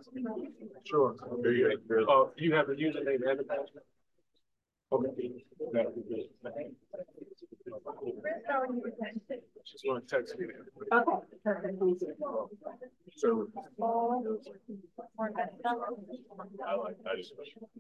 Sure. There you go. Oh, you have a username and a password? Okay. Just want to text me. Okay, perfect. So, I just.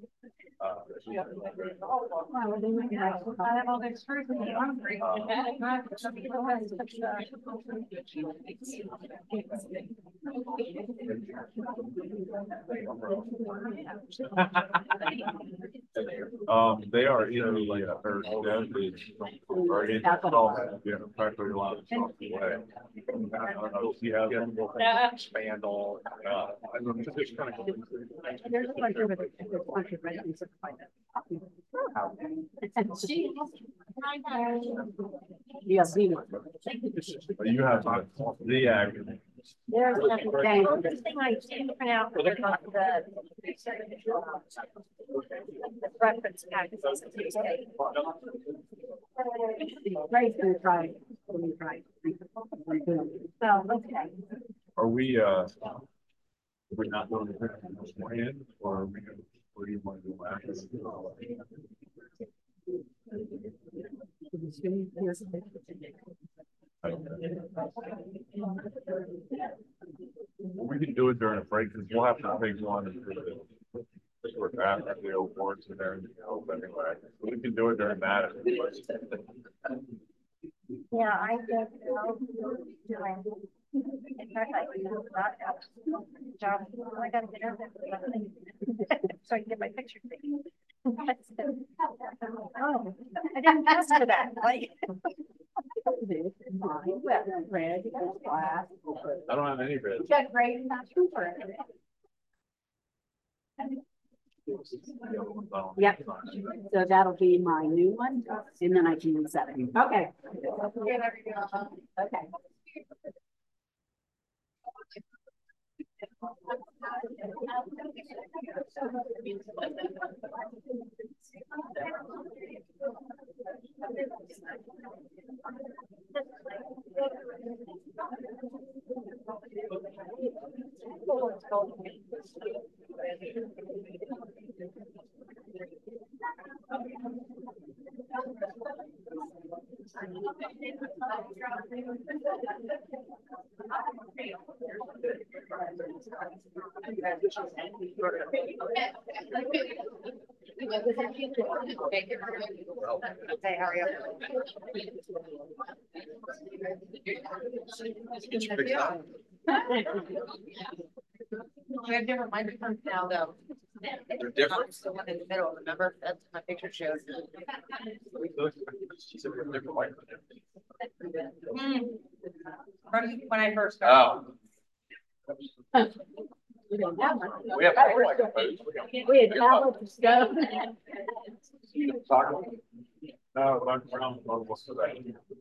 They are either like a third or in practically a lot of stuff away. I don't know if you have expand all. I don't know, just kind of. There's a bunch of residents that find it. You have the You have the acronym. There's the thing I didn't print out for the reference package. Ray's gonna try. So, okay. Are we we're not doing the this morning, or are we gonna, what do you want to do after? We can do it during a break because we'll have to take one for after the awards and everything else anyway. So we can do it during that. Yeah, I think in fact, I not have job. I got to get out there so I can get my picture taken. Oh, I didn't ask for that. Like, Red, black. I don't have any red. You got gray and not true for it. Yep. So that'll be my new one, and then I can reset it. Okay. Okay. hey, how are you? We have different microphones now, though. They're different. The one in the middle, remember? That's my picture shows. From when I first started. Oh. We don't have one. We have We had tablets and stuff. No, I'm almost to that.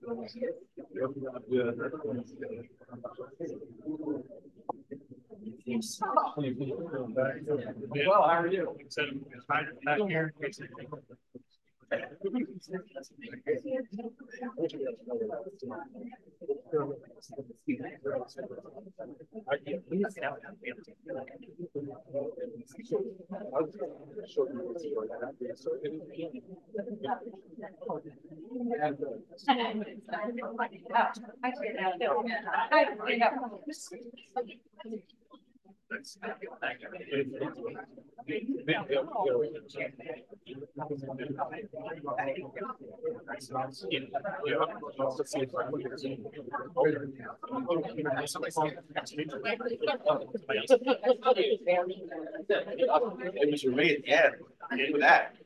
Well, how are you? Back here. It was your mate, yeah. With that.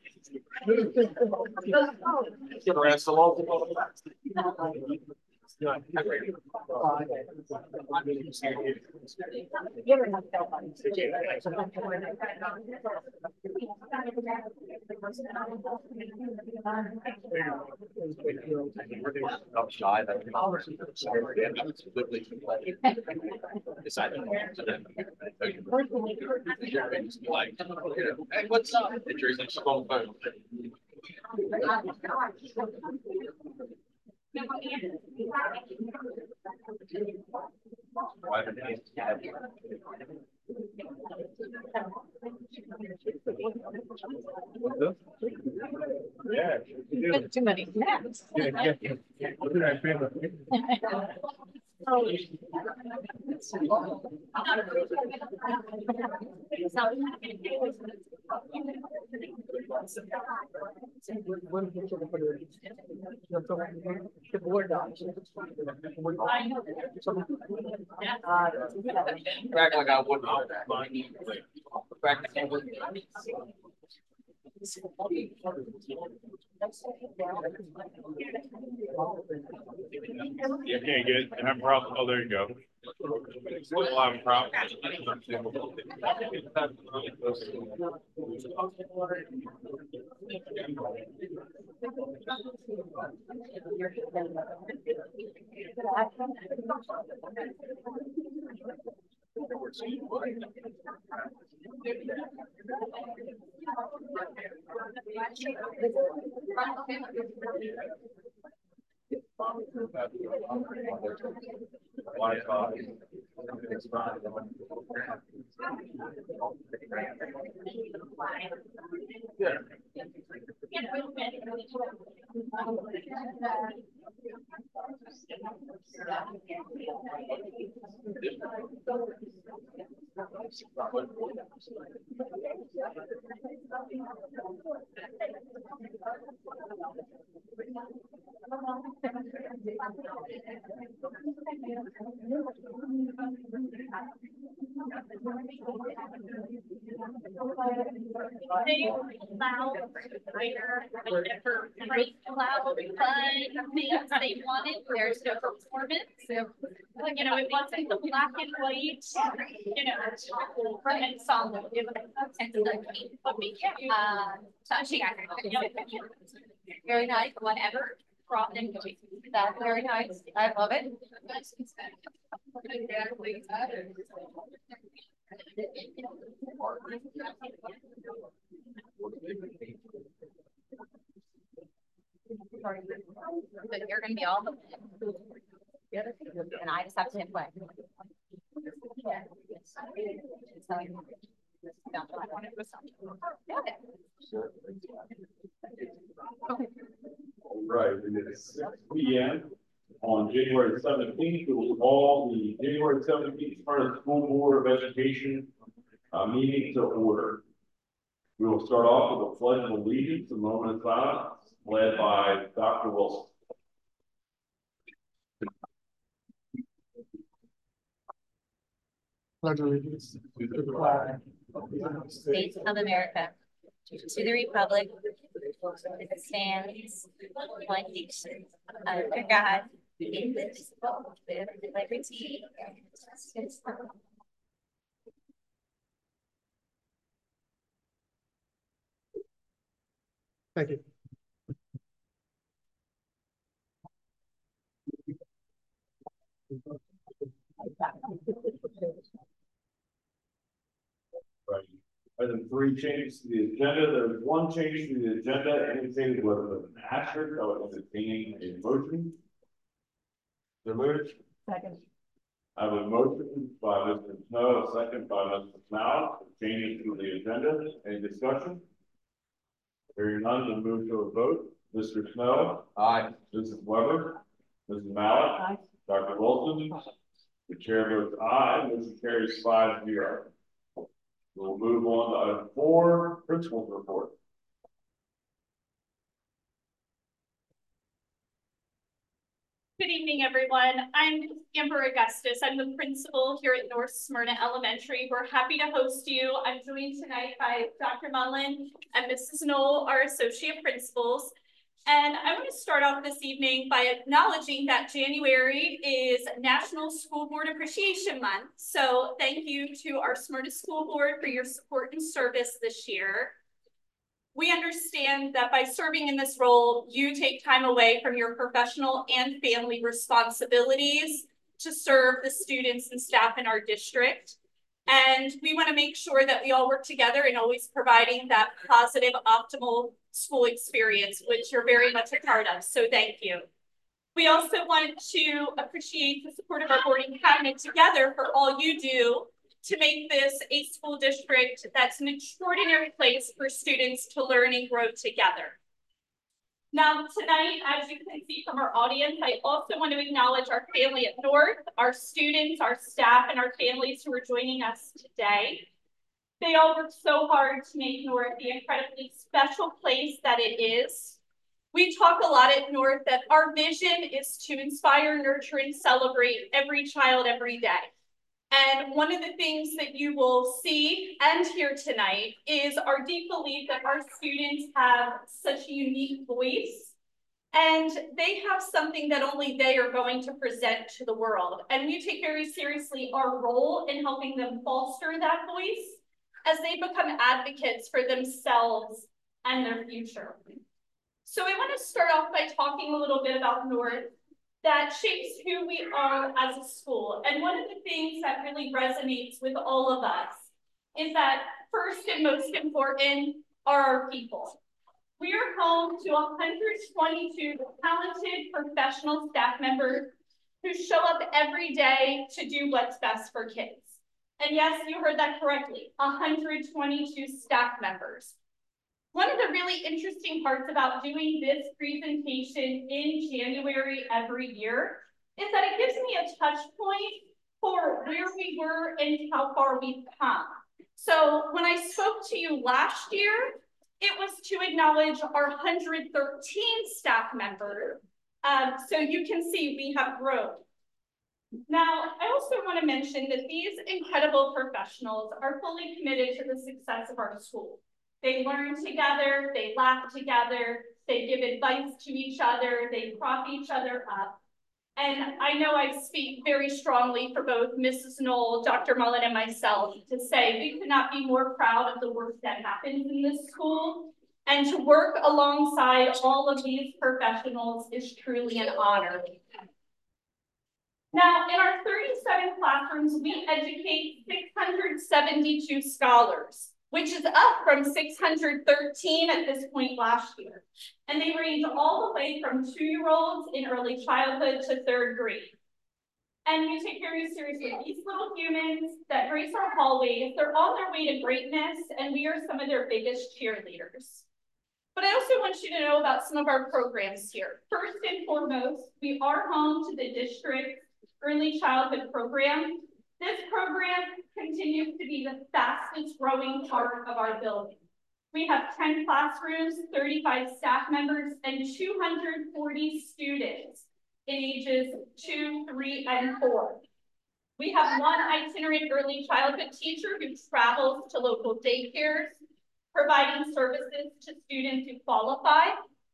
Hey, what's up? Yeah. Too many snacks. Back like I would. Back to You can't get it. Have a problem. Oh, there you go. Still have a problem. They wanted, there's no performance. You know, it wasn't the black and white, you know, permanent song that we touching. Very nice, whatever brought them to that. Very nice. I love it. But you're gonna be all the and I just have to hit play. Right, it is 6 p.m. on January 17th. We will call the January 17th part of the School Board of Education meeting to order. We will start off with a pledge of allegiance, a moment of silence, led by Dr. Wilson. Pledge allegiance to the flag of the United States of America, to the republic that stands one nation under God, indivisible, with liberty and justice. Thank you. Right. Item 3, changes to the agenda. There's one change to the agenda, indicated with an asterisk. I would entertain a motion. The moved. Second. I have a motion by Mr. Snow, a second by Mr. Mallett, changes to the agenda. Any discussion? Hearing none, we'll move to a vote. Mr. Snow? Aye. Mrs. Weber? Mrs. Mallett? Aye. Dr. Wilson? The chair votes aye. Motion carries 5-0. We'll move on to item 4, principal's report. Good evening, everyone. I'm Amber Augustus. I'm the principal here at North Smyrna Elementary. We're happy to host you. I'm joined tonight by Dr. Mullen and Mrs. Knoll, our associate principals. And I want to start off this evening by acknowledging that January is National School Board Appreciation Month. So thank you to our Smyrna School Board for your support and service this year. We understand that by serving in this role, you take time away from your professional and family responsibilities to serve the students and staff in our district. And we want to make sure that we all work together in always providing that positive, optimal school experience, which you're very much a part of. So thank you. We also want to appreciate the support of our board and cabinet together for all you do to make this a school district that's an extraordinary place for students to learn and grow together. Now, tonight, as you can see from our audience, I also want to acknowledge our family at North, our students, our staff, and our families who are joining us today. They all worked so hard to make North the incredibly special place that it is. We talk a lot at North that our vision is to inspire, nurture, and celebrate every child every day. And one of the things that you will see and hear tonight is our deep belief that our students have such a unique voice, and they have something that only they are going to present to the world. And we take very seriously our role in helping them foster that voice as they become advocates for themselves and their future. So I want to start off by talking a little bit about North that shapes who we are as a school. And one of the things that really resonates with all of us is that first and most important are our people. We are home to 122 talented professional staff members who show up every day to do what's best for kids. And yes, you heard that correctly, 122 staff members. One of the really interesting parts about doing this presentation in January every year is that it gives me a touch point for where we were and how far we've come. So when I spoke to you last year, it was to acknowledge our 113 staff members. So you can see we have grown. Now, I also want to mention that these incredible professionals are fully committed to the success of our school. They learn together, they laugh together, they give advice to each other, they prop each other up. And I know I speak very strongly for both Mrs. Knoll, Dr. Mullen, and myself to say we could not be more proud of the work that happens in this school. And to work alongside all of these professionals is truly an honor. Now, in our 37 classrooms, we educate 672 scholars, which is up from 613 at this point last year. And they range all the way from 2-year-olds in early childhood to 3rd grade. And we take very seriously these little humans that grace our hallways. They're on their way to greatness, and we are some of their biggest cheerleaders. But I also want you to know about some of our programs here. First and foremost, we are home to the district's early childhood program. This program continues to be the fastest growing part of our building. We have 10 classrooms, 35 staff members, and 240 students in ages 2, 3, and 4. We have one itinerant early childhood teacher who travels to local daycares, providing services to students who qualify.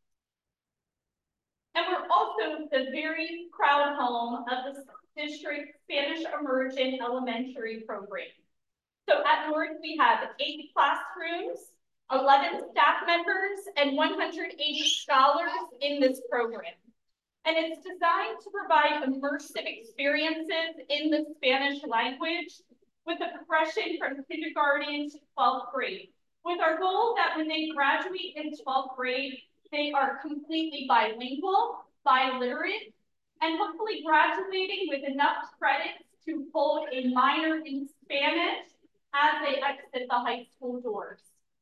And we're also the very proud home of the district Spanish Immersion Elementary program. So at North, we have 8 classrooms, 11 staff members, and 180 scholars in this program. And it's designed to provide immersive experiences in the Spanish language with a progression from kindergarten to 12th grade, with our goal that when they graduate in 12th grade, they are completely bilingual, biliterate, and hopefully graduating with enough credits to hold a minor in Spanish as they exit the high school doors.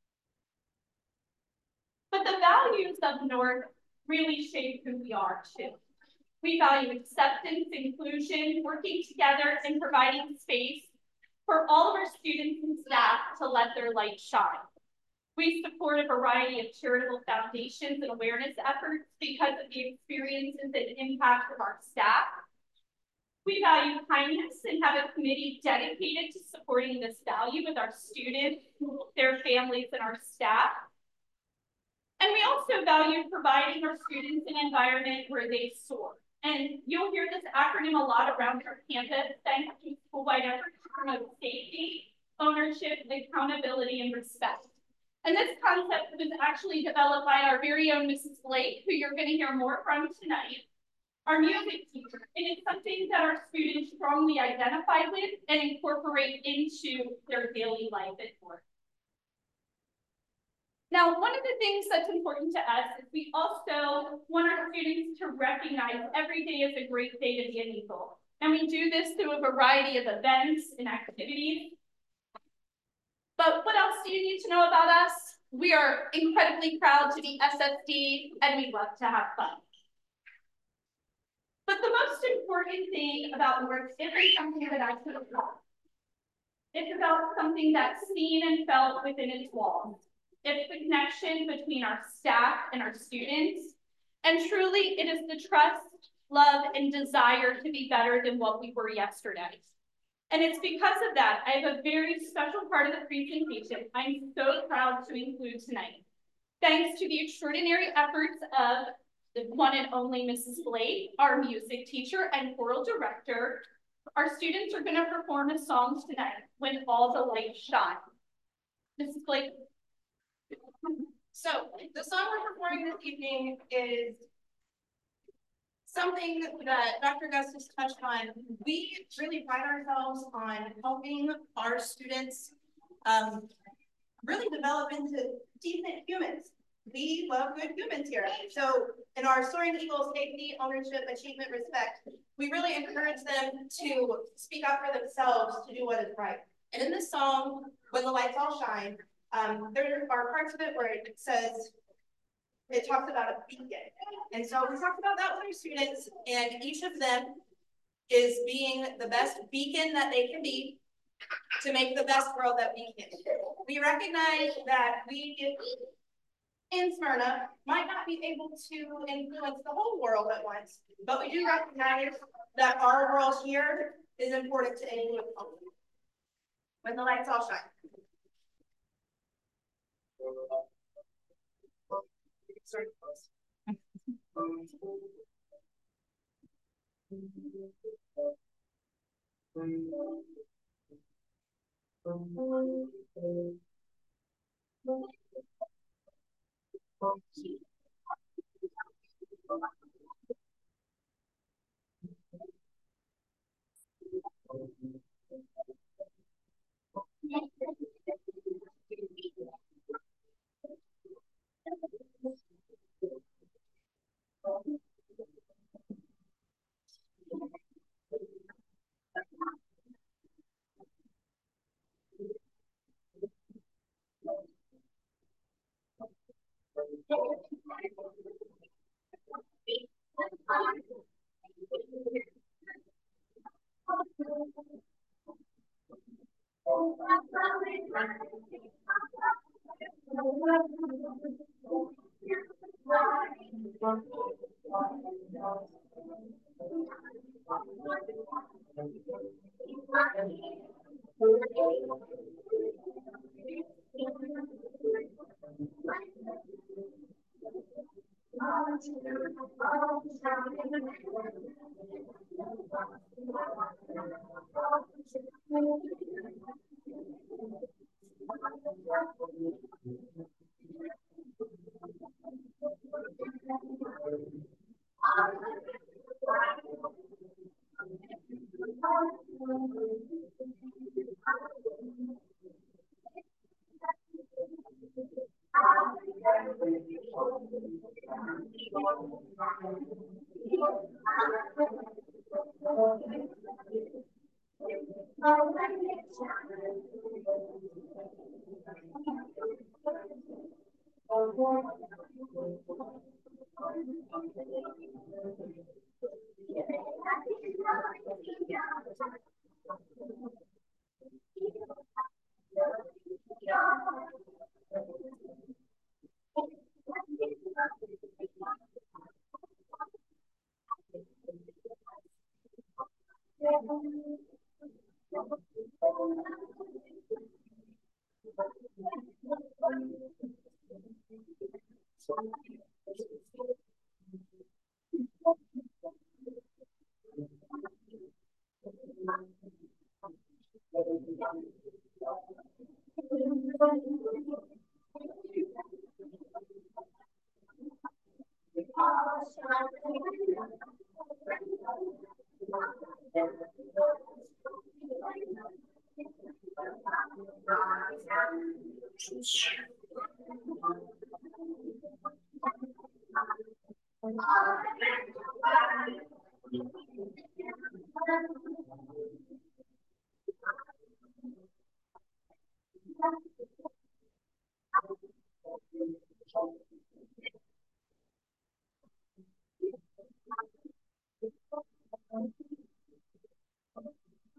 But the values of North really shape who we are too. We value acceptance, inclusion, working together, and providing space for all of our students and staff to let their light shine. We support a variety of charitable foundations and awareness efforts because of the experiences and impact of our staff. We value kindness and have a committee dedicated to supporting this value with our students, their families, and our staff. And we also value providing our students an environment where they soar. And you'll hear this acronym a lot around our campus, thanks to school-wide efforts to promote safety, ownership, accountability, and respect. And this concept was actually developed by our very own Mrs. Blake, who you're going to hear more from tonight, our music teacher. And it's something that our students strongly identify with and incorporate into their daily life at work. Now, one of the things that's important to us is we also want our students to recognize every day is a great day to be an Eagle. And we do this through a variety of events and activities. But what else do you need to know about us? We are incredibly proud to be SSD, and we love to have fun. But the most important thing about North isn't something that I could have thought. It's about something that's seen and felt within its walls. It's the connection between our staff and our students. And truly, it is the trust, love, and desire to be better than what we were yesterday. And it's because of that, I have a very special part of the presentation I'm so proud to include tonight. Thanks to the extraordinary efforts of the one and only Mrs. Blake, our music teacher and choral director, our students are going to perform a song tonight, When All the Lights Shine. Mrs. Blake. So the song we're performing this evening is something that Dr. Augustus touched on. We really pride ourselves on helping our students really develop into decent humans. We love good humans here. So in our Soaring Eagle safety, ownership, achievement, respect, we really encourage them to speak up for themselves to do what is right. And in this song, When the Lights All Shine, there are parts of it where it says, it talks about a beacon. And so we talked about that with our students, and each of them is being the best beacon that they can be to make the best world that we can. We recognize that we in Smyrna might not be able to influence the whole world at once, but we do recognize that our world here is important to influence. When the lights all shine. Sorry.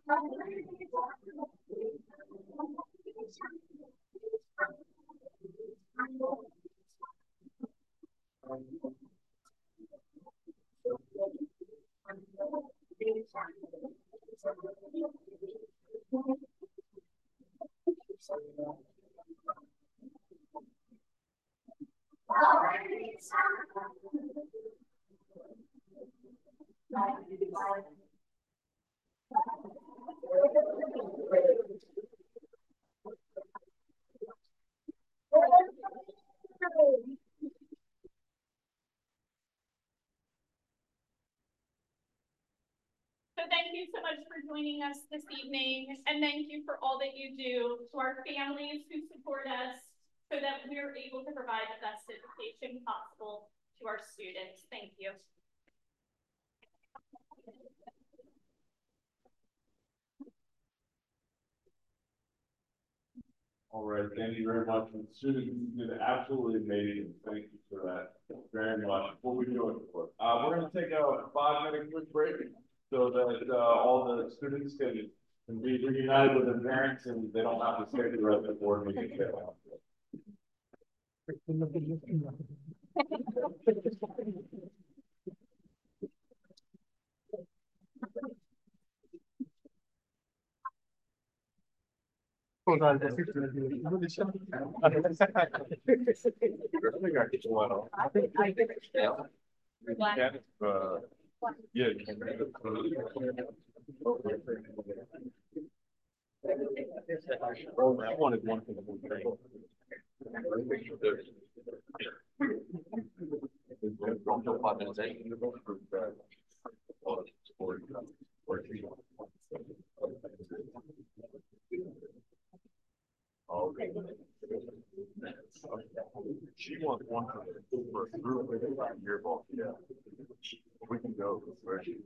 So thank you so much for joining us this evening, and thank you for all that you do to our families who support us so that we're able to provide the best education possible to our students. Thank you. All right, thank you very much. And students, you did absolutely amazing. Thank you for that very much. What are we doing for? We're going to take a 5-minute quick break so that all the students can be reunited with their parents and they don't have to stay through the rest of the board meeting. Hold on. I think I get one on. Yeah. Oh, I wanted one for the whole thing. Okay. She wants one for a group yearbook. Yeah. We can go. Where she?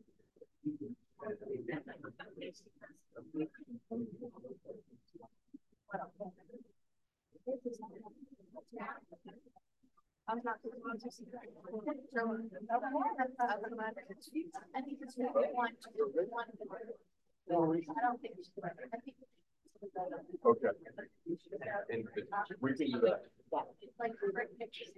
I'm not the one to see that. I think it's really one. I don't think it's right. I think Okay. We can do that. like pictures.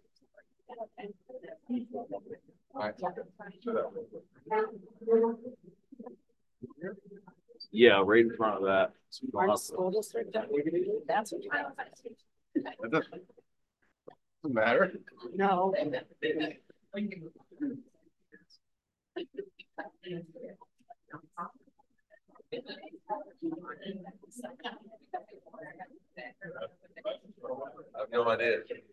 Yeah, right in front of that. Our school district, that's what It doesn't matter. No. I have no idea.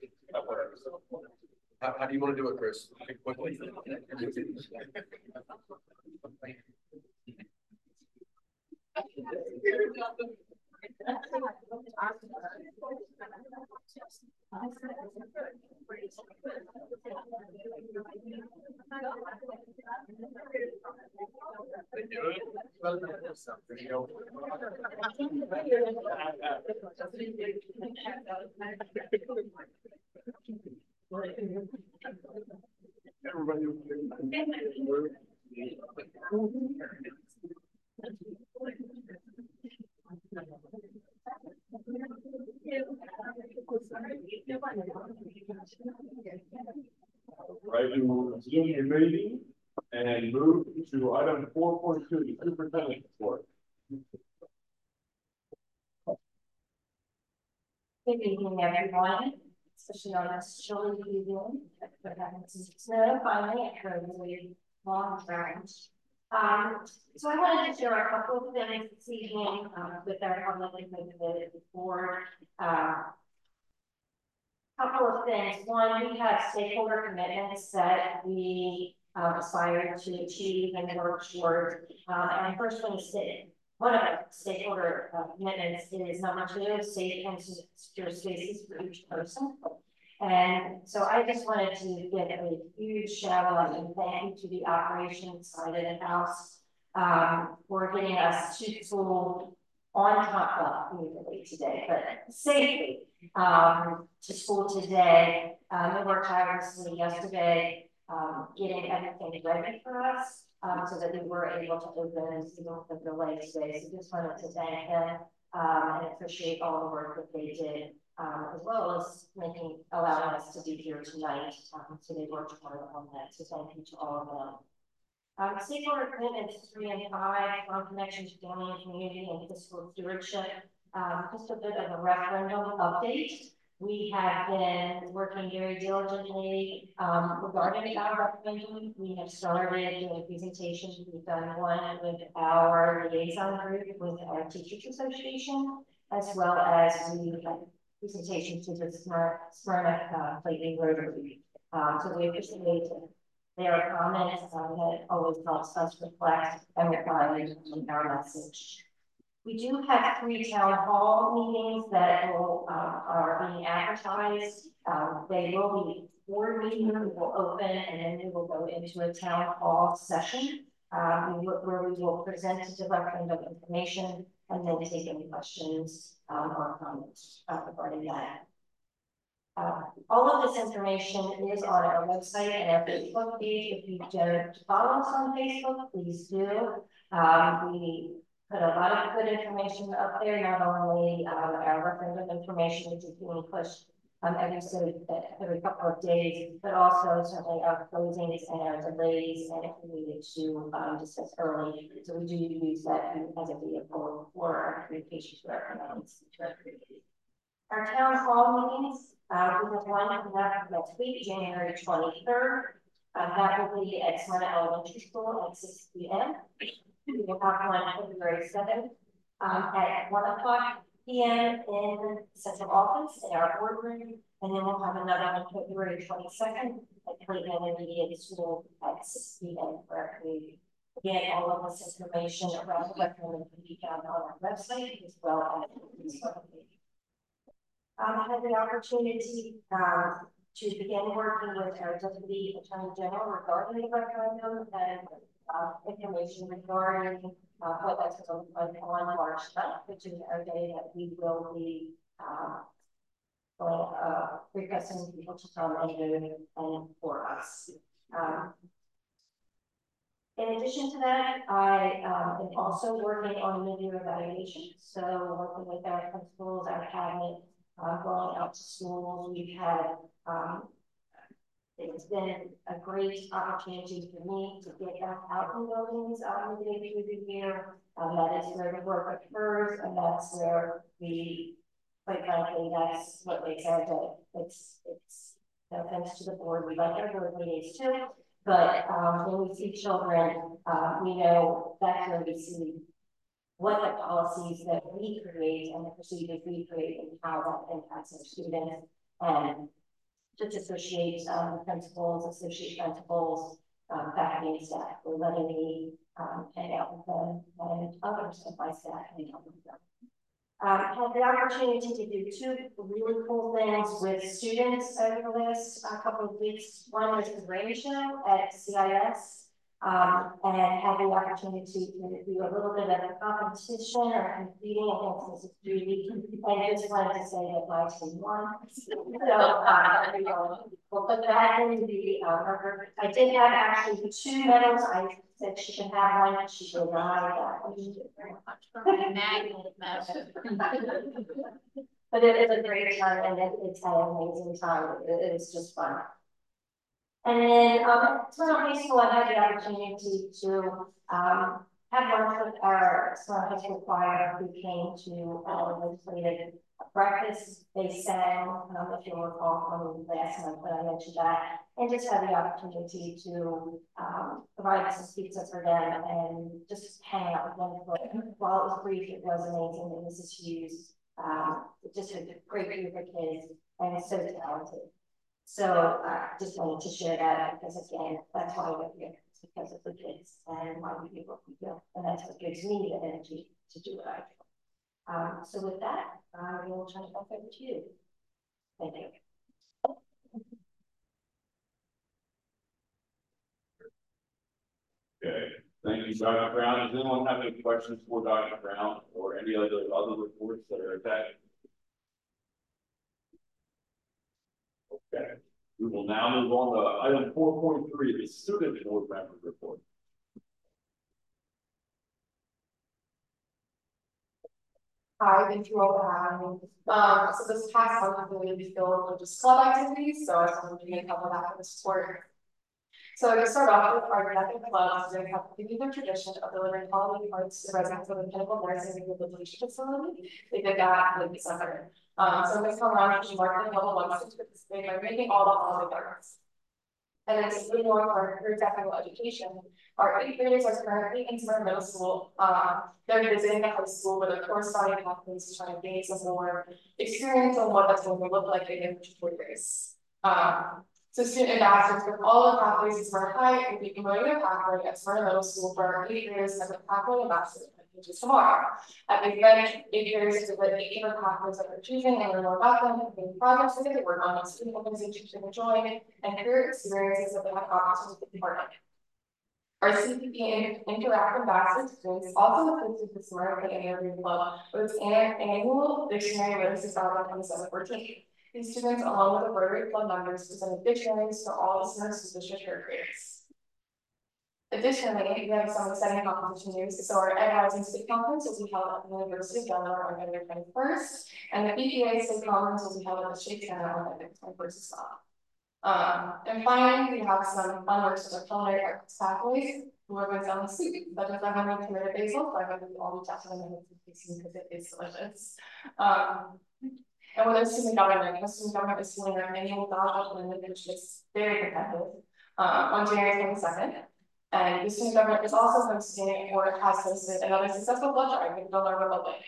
How do you want to do it, Chris? Quickly. Right, we will resume your meeting and move to item 4.2, the superintendent's report. Good evening, everyone, especially on this chilly evening. But it's snow finally at Curly long term. So I wanted to share a couple of things this evening with our public and board. Couple of things. One, we have stakeholder commitments that we aspire to achieve and work toward. And first one is one of the stakeholder commitments is number 2, safe and secure spaces for each person. And so I just wanted to give a huge shout out and thank you to the operations side of the house for getting us to school on time, well, today, but safely to school today. We worked tirelessly yesterday, getting everything ready for us. so that we were able to open the delay today. So just wanted to thank them and appreciate all the work that they did, as well as allowing us to be here tonight. So they worked hard on that. So thank you to all of them. Stakeholder commitments 3 and 5 on connection to family and community and fiscal stewardship. Just a bit of a referendum update. We have been working very diligently regarding our referendum. We have started doing presentations. We've done one with our liaison group with our Teachers Association, as well as we had presentations to the Smyrna Clayton Rotary. So we appreciate their comments that always helps us reflect and refine our message. We do have 3 town hall meetings that are being advertised. They will be board meetings, we will open, and then we will go into a town hall session where we will present the referendum information and then take any questions or comments regarding that. All of this information is on our website and our Facebook page. If you don't follow us on Facebook, please do. We put a lot of good information up there, not only our referendum information, which is being pushed every couple of days, but also certainly our closings and our delays, and if we needed to discuss early. So we do use that as a vehicle for our communication to our clients. Our town hall meetings, we have one coming up next week, January 23rd. That will be at Smyrna Elementary School at 6 p.m. We will have one February 7th at 1:00 p.m. in the central office in our boardroom, and then we'll have another one February 22nd at Clayton Intermediate School at 6 p.m. where we get all of this information around the referendum can be found on our website as well as the Facebook page. I had the opportunity to begin working with our Deputy Attorney General regarding the referendum and information regarding what that's going to look like on March 9th, which is our day that we will be requesting people to come and vote and for us. In addition to that, I am also working on mid-year evaluation. So working with our principals, our cabinet, going out to schools. We've had it's been a great opportunity for me to get out in buildings midway through the year. That is where the work occurs, and that's where we, quite frankly, that's what makes our day. It's no offense to the board, we like our board meetings too, but when we see children, we know that's where we see what the policies that we create and the procedures we create and how that impacts our students. And just associate principals, faculty and staff. We're letting me hang out with them and others of my staff hang out with them. Had the opportunity to do 2 really cool things with students over the last couple of weeks. One was the rain show at CIS. And had the opportunity to do a little bit of a competition or competing against Mrs. Judy. And I just wanted to say that my team won. So we'll put that in the I did have actually 2 medals. I said she can have one, she will die. But it is a great time, and it's an amazing time. It is just fun. And then at Smyrna High School, I had the opportunity to have lunch with our Smyrna High School choir who came to our legislative breakfast. They sang, if you'll recall from last month, but I mentioned that, and just had the opportunity to provide some pizza for them and just hang out with them. While it was brief, it was amazing. And Mrs. Hughes, just a great group of kids, and so talented. So just wanted to share that because again, that's why we're here. It's because of the kids and why we do what we do. And that's what gives me the energy to do what I do. So with that, I will turn it back over to you. Thank you. Okay, thank you, Dr. Brown. Does anyone have any questions for Dr. Brown or any other reports that are attached? Okay, we will now move on to item 4.3, the student board member report. Hi, thank you all for having me. So this past month, we really filled with just club activities, so I was going to be a couple of that for the sport. So to start off with our United Clubs, we have continued the tradition of delivering quality arts to residents of the Pinnacle Nursing and Rehabilitation Facility. They did that in December. So this come around to marketing level 1 to participate by making all the quality arts. And then just moving on to our career technical education, our 8th graders are currently in Smyrna Middle School. They're visiting the high school with their corresponding pathways to try to gain some more experience on what that's going to look like in their 4 years. So student ambassadors with all the pathways at Smyrna High will be promoting a pathway at Smyrna Middle School for our 8th graders as a pathway ambassador, which is tomorrow. At the event, 8th graders will the 8 different pathways that they're choosing and learn more about them, and projects that they work on, student organizations they join, and career experiences that they have opportunities to be part of. Our CPP Interactive Ambassador students also assisted the Smyrna Interview Club with its annual dictionary literacy summit on December 14th. These students, along with the Rotary Club members, presented dictionaries to all the Smyrna School District third graders. Additionally, we have some exciting competition news. So our Ed Rising State Conference will be held at the University of Delaware on November 21st, and the BPA State Conference will be held at the Shake Center on November 21st as well. And finally, we have some fun works with our culinary arts pathways who are going to sell the soup, such as 500 tomato basil, 500 all reach out to them and because it is delicious. And with our student government, is doing our annual Dodge Limit, which is very competitive, on January 22nd. And the student government is also hosting or has hosted another successful blood drive in Delaware Building.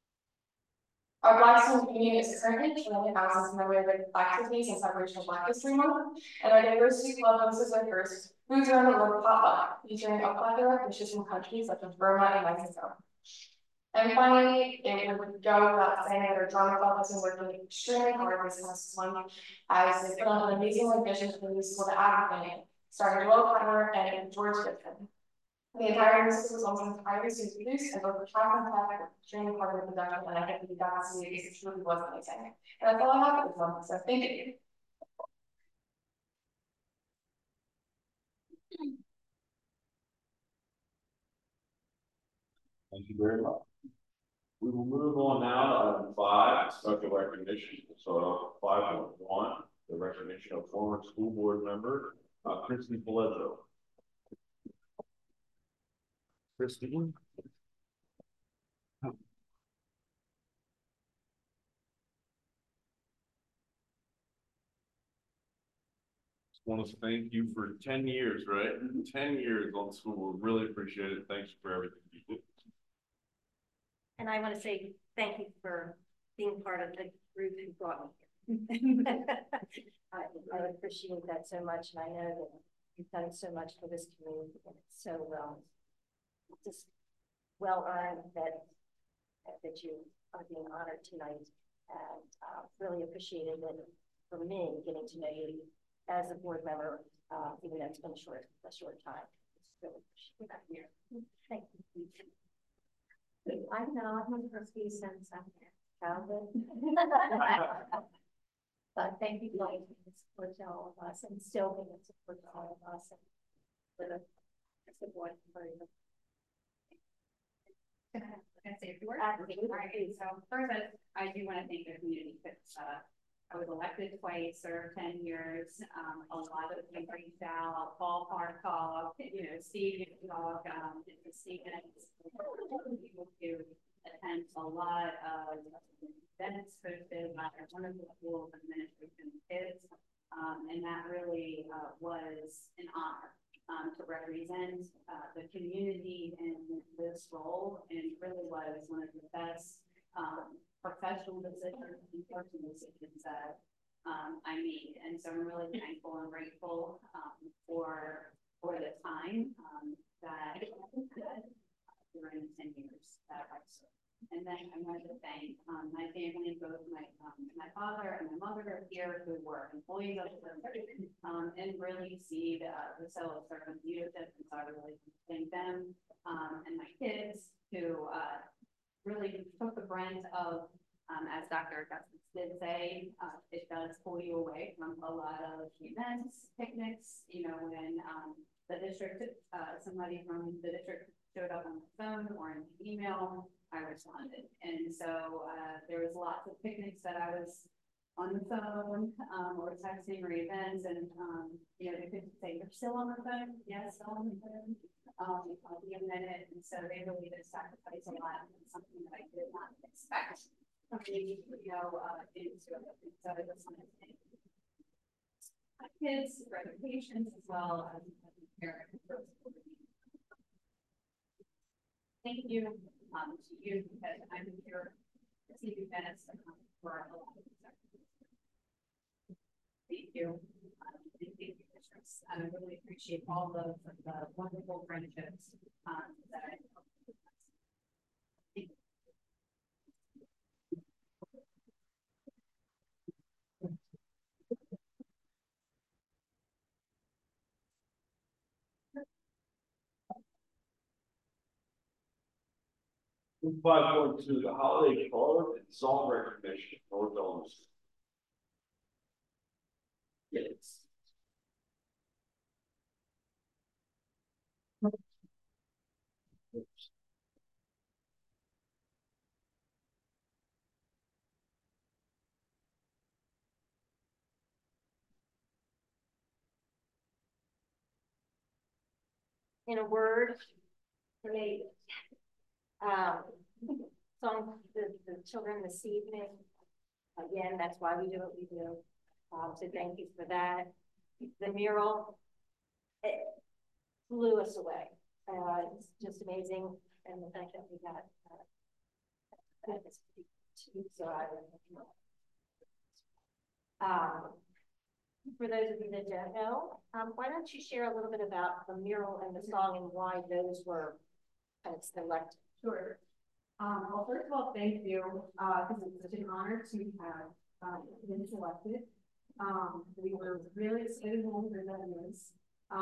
Our Black Student Union is currently joining houses in the way of activities in celebration of Black History Month, and our Diversity Club hosts their first Foods Around the World potluck, featuring a plethora of dishes from countries such as Burma and Mexico. And finally, it would go without saying that our drama club has been working extremely hard this past month as they put on an amazing audition for the school to advocate, starring Joel Cutler and George Gibson. The entire musical was almost entirely student-produced, and both the track and tech were extremely part of the production, and I think we got to see it because it truly was amazing. And that's all I have for this month, so thank you. Thank you very much. We will move on now to item 5, special recognition. So 5.1, the recognition of former school board member, Christy Palezzo. Christine. Want to thank you for 10 years, right? 10 years on school. We really appreciate it. Thanks for everything you did. And I want to say thank you for being part of the group who brought me here. I appreciate that so much, and I know that you've done so much for this community, and it's so just well earned that you are being honored tonight, and really appreciated it for me getting to know you as a board member, even though it's been a short time. It's really appreciated that here. Thank you. I know I'm a trustee since I'm childhood. But thank you for being support to all of us and still being support to all of us and for the board for you. Can I say a few words? Absolutely. All right. So first, I do want to thank the community because I was elected twice, served 10 years. A lot of things reached out, ballpark talk, Steve talk, Stephen, people to attend a lot of events hosted by one of the schools administration kids. And that really was an honor to represent the community in this role, and really was one of the best professional decisions and personal decisions that I made. And so I'm really thankful and grateful for the time that I had during the 10 years that I served. And then I wanted to thank my family, both my father and my mother here, who were employees of the and really see the cell of servant leadership. And so I really thank them and my kids who really took the brunt of, as Dr. Augustus did say, it does pull you away from a lot of events, picnics, when the district, somebody from the district showed up on the phone or in the email, I responded. And so there was lots of picnics that I was on the phone or texting or events, and you know, they could say, "You're still on the phone?" "Yes, still on the phone." I'll be a minute. And so they really did sacrifice a lot, and something that I did not expect. You know, into it. So it was something. My kids, graduations, as well as parent. Thank you to you, because I'm here to see you minutes for a lot of thank you. Thank you, Commissioners. I really appreciate all the wonderful friendships that I have. Thank you. 5.2, the holiday card and song recognition, North Elms. Yes. In a word, they song the children this evening. Again, that's why we do what we do. So thank you for that. The mural, it blew us away. It's just amazing, and the fact that we got so for those of you that don't know, why don't you share a little bit about the mural and the song and why those were kind of selected? Sure. Well, first of all, thank you, because it's such an honor to have been selected. We were really excited when we heard that news.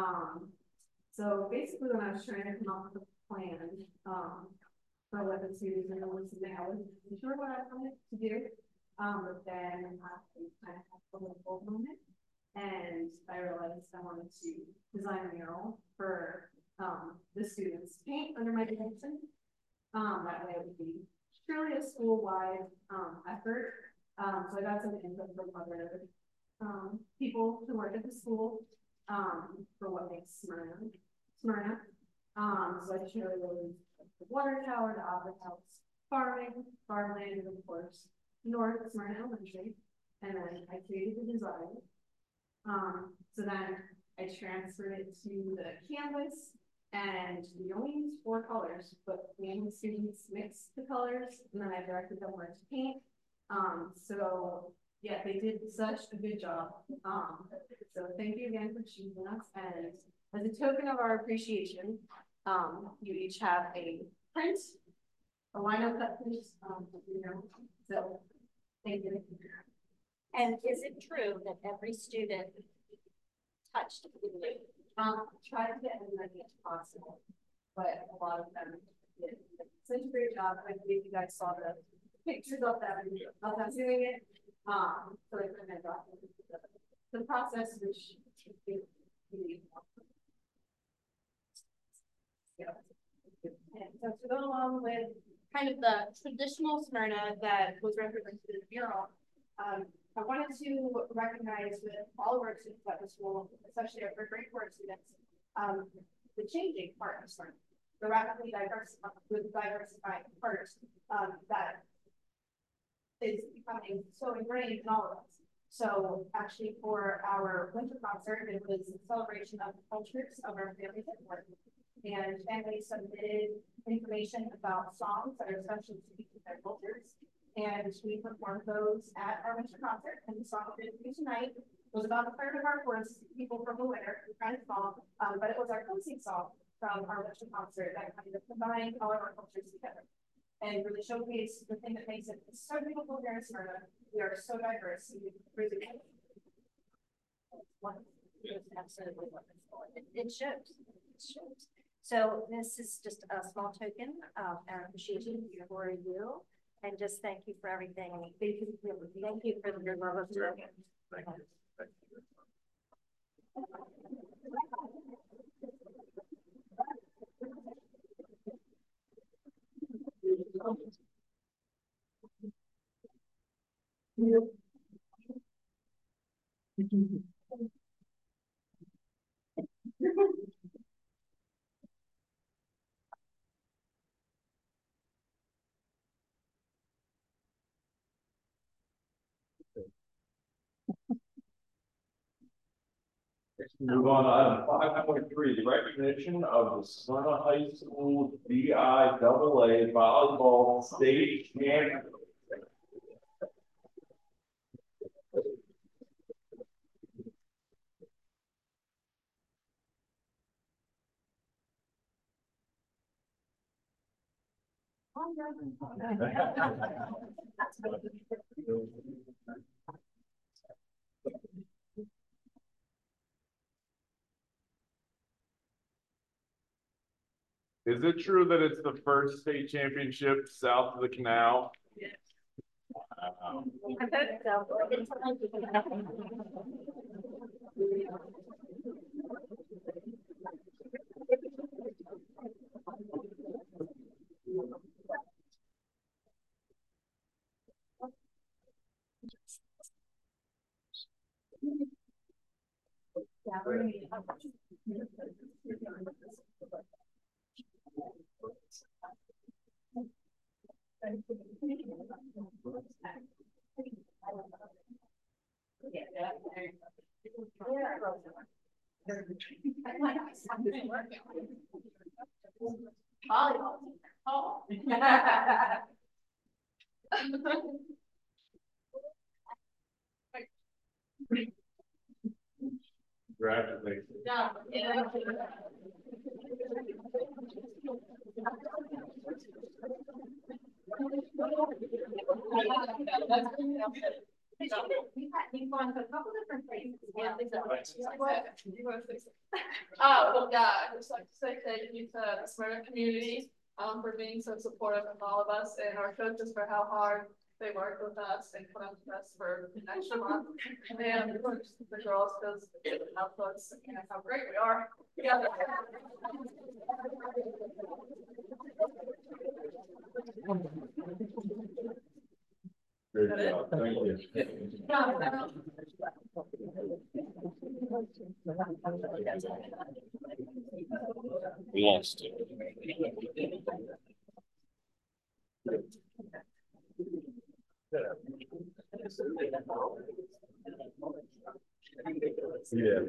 So basically, when I was trying to come up with a plan for what the series and was something I wasn't sure what I wanted to do, but then I kind of had a little moment, and I realized I wanted to design a mural for the students to paint under my direction. That way it would be truly a school-wide effort. So I got some input from other people who work at the school for what makes Smyrna. So I chose the water tower, the opera house, farmland, and of course, North Smyrna Elementary. And then I created the design. So then I transferred it to the canvas. And we only used 4 colors, but me and the students mixed the colors, and then I directed them where to paint. So yeah, they did such a good job. So thank you again for choosing us. And as a token of our appreciation, you each have a print, a lino cut piece, you know. So thank you. And is it true that every student touched the glue? Try to get as many as possible, but a lot of them did such a great job. I believe you guys saw the pictures of them doing it. So it kind of got the process, which And so to go along with kind of the traditional Smyrna that was represented in the mural, I wanted to recognize with all of our students at the school, especially our grade 4 students, the changing part of Smyrna, the rapidly diversified part that is becoming so ingrained in all of us. So actually for our winter concert, it was a celebration of the cultures of our families at work. And families submitted information about songs that are essential to each of their cultures. And we performed those at our winter concert. And the song we're going to do tonight was about a third of our course, people from the winter, kind of small, but it was our closing song from our winter concert that kind of combined all of our cultures together and really showcase the thing that makes it so beautiful here in Smyrna. We are so diverse. Really Absolutely wonderful. It shows. It shows. So this is just a small token of our appreciation for you, and just thank you for everything. Thank you for your love of service. Thank you. Thank you. Move on to item 5.3, the recognition of the Smyrna High School DIAA volleyball state champion. Is it true that it's the first state championship south of the canal? Yes. Wow. Congratulations. You've gone to a couple different places. Yeah. Oh, well, yeah, I'd just like to say thank you to the Smyrna community, for being so supportive of all of us and our coaches for how hard they worked with us and put up with us for an extra month. And of course, the girls, because it helped us, you know, how great we are together. Great job. Thank you. We lost it. Yeah.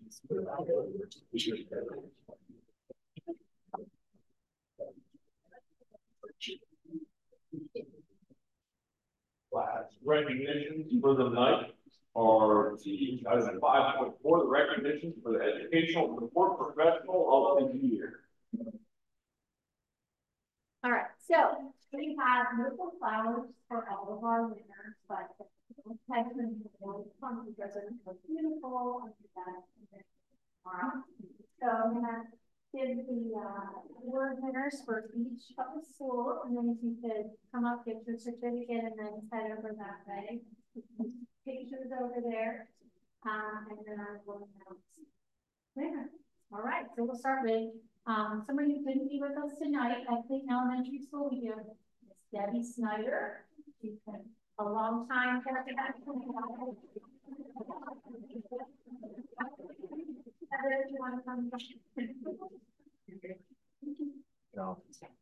Class recognitions for the night are the item 5.4, the recognitions for the educational support professional of the year. All right, so we have beautiful flowers for all of our winners, but beautiful. So I'm gonna give the award winners for each of the school, and then if you could come up, get your certificate, and then head over that way. Pictures over there, and then I will announce winners. All right, so we'll start with somebody who couldn't be with us tonight at Clayton Elementary School. We have Miss Debbie Snyder. She's been a long time. Heather, do you want to come? No.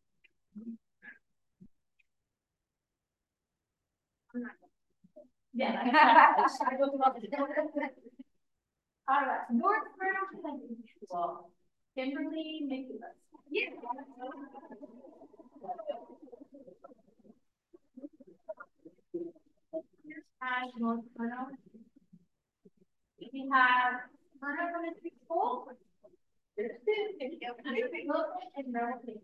Yeah. All right, North Smyrna Elementary School. Kimberly Nicholas. Yeah. North Smyrna. We have Smyrna Elementary School. And Merrill.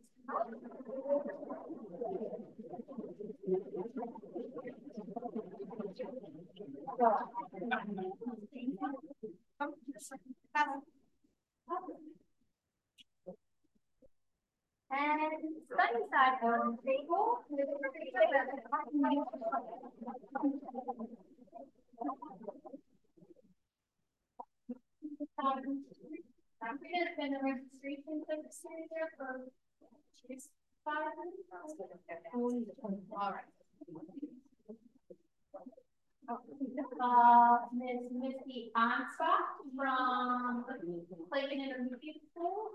And Sunnyside Elementary School. I'm going to send a registration for the series there for 5 minutes. All right. Ms. Misty Onstock from Clayton Intermediate School.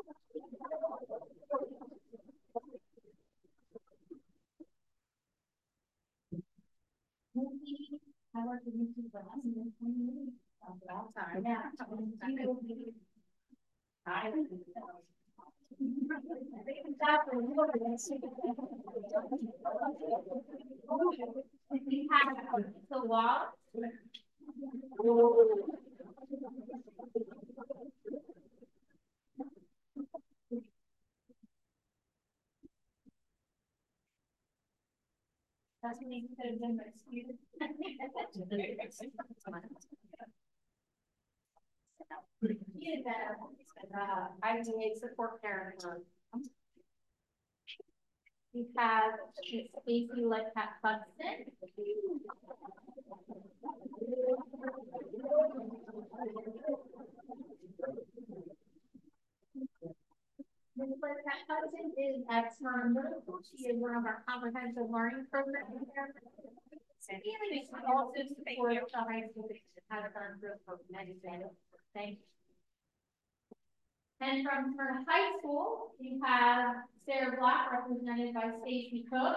Misty, I worked with Misty for less than 20 years. Sorry. Yeah. We have the wall. That's when you could have been excused. IDA support parent. We have Stacey Ledcat Hudson. Ms. Ledcat Hudson is at Smyrna Middle School. She is one of our comprehensive learning programs. And she also supports the high school has done group of medicine. Thank you. And from Smyrna High School, we have Sarah Black, represented by Stacey Cook.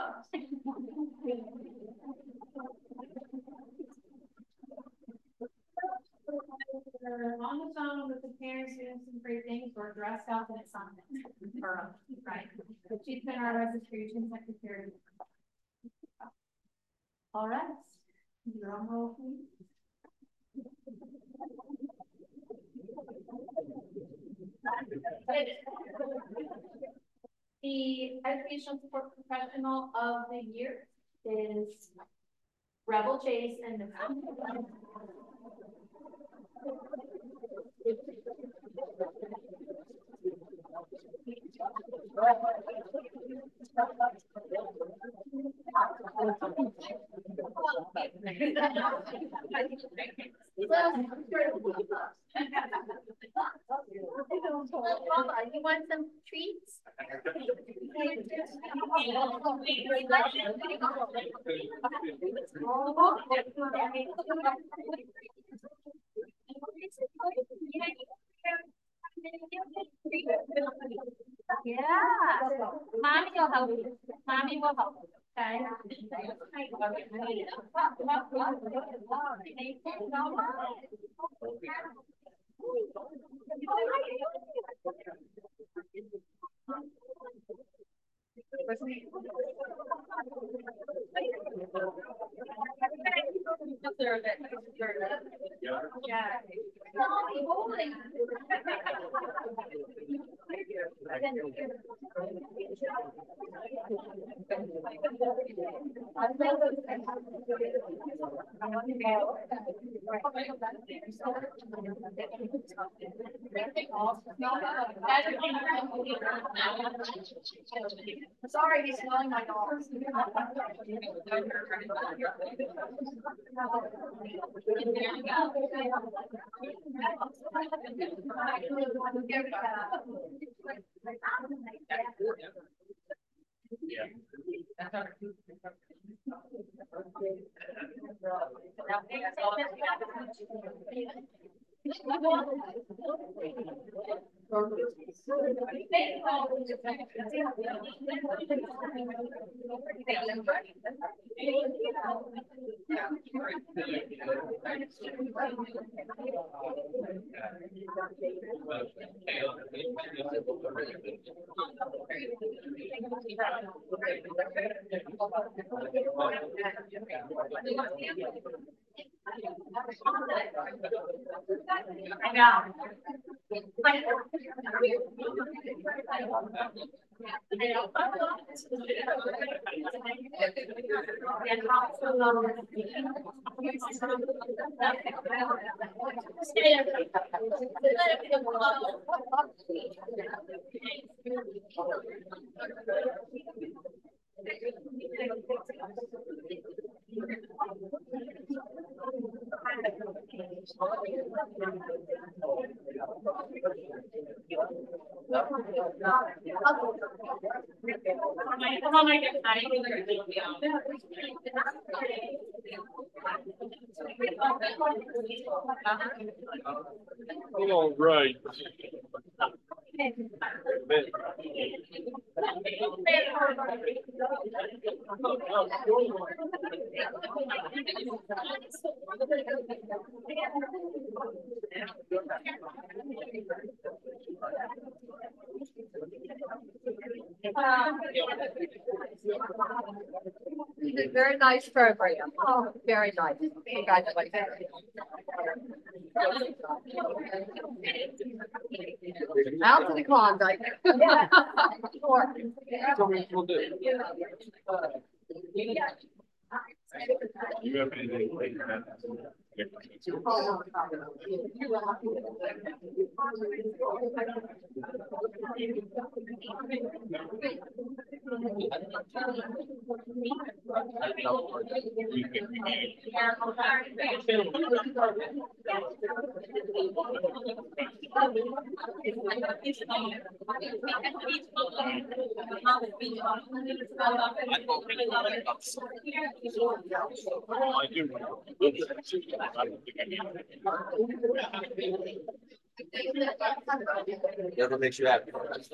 On the phone with the parents doing some great things, or dressed up in something. Right. But she's been our registration secretary. All right. Drum roll, please. The Educational Support Professional of the Year is Rebel Jason. You want some treats? Yeah. Mommy will help you. Mommy will help you. Okay. Sorry, he's smelling my dogs. I know. Oh my goodness. All right. It's a very nice program. Oh, very nice. Congratulations. Out to the Klondike. You have anything? Whatever makes you happy.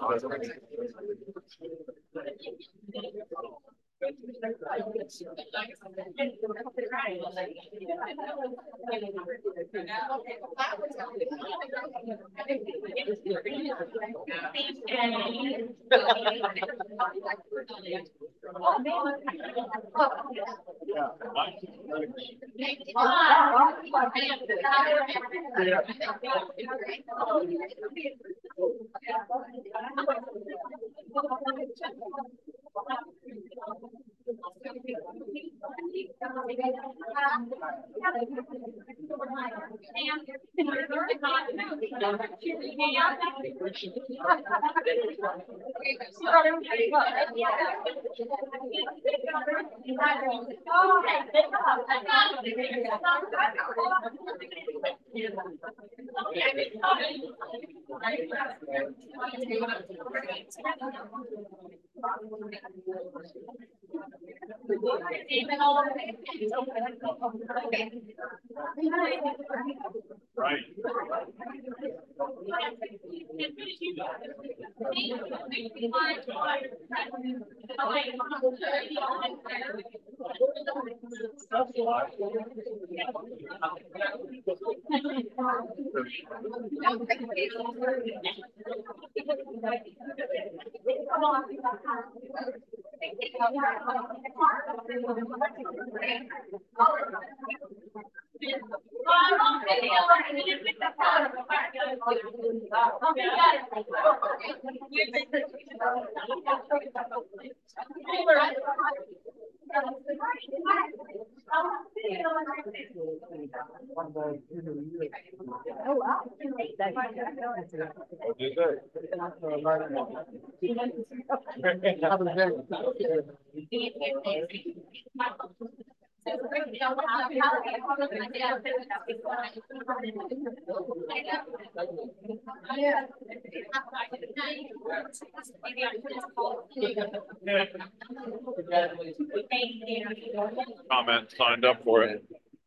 Right. Oh, wow. Comment signed up for it.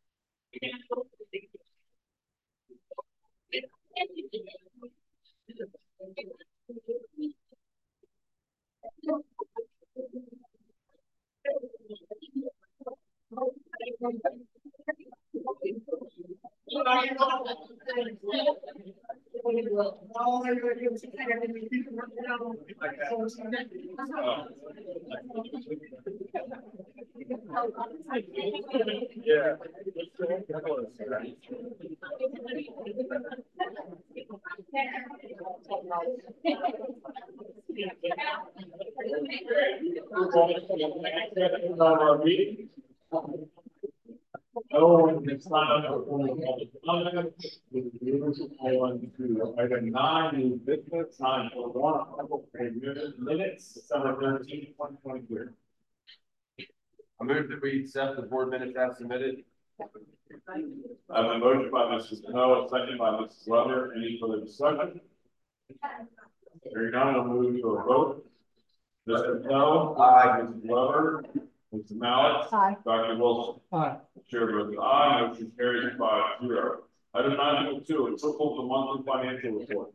Yeah. Our meeting. Oh, it's not under public comment. On to item 9, new business, 9.1, minutes, December 13th, 2023. I move that we accept the board minutes as submitted. I have a motion by Mrs. Canoa, second by Mrs. Leather. Any further discussion? Hearing none, I'll move to a vote. Mr. Snow. Aye. Mrs. Glover. Mr. Mallett. Aye. Dr. Wilson. Aye. Chair votes aye, motion carries 5-0. Item 9.2, approval of the monthly financial report.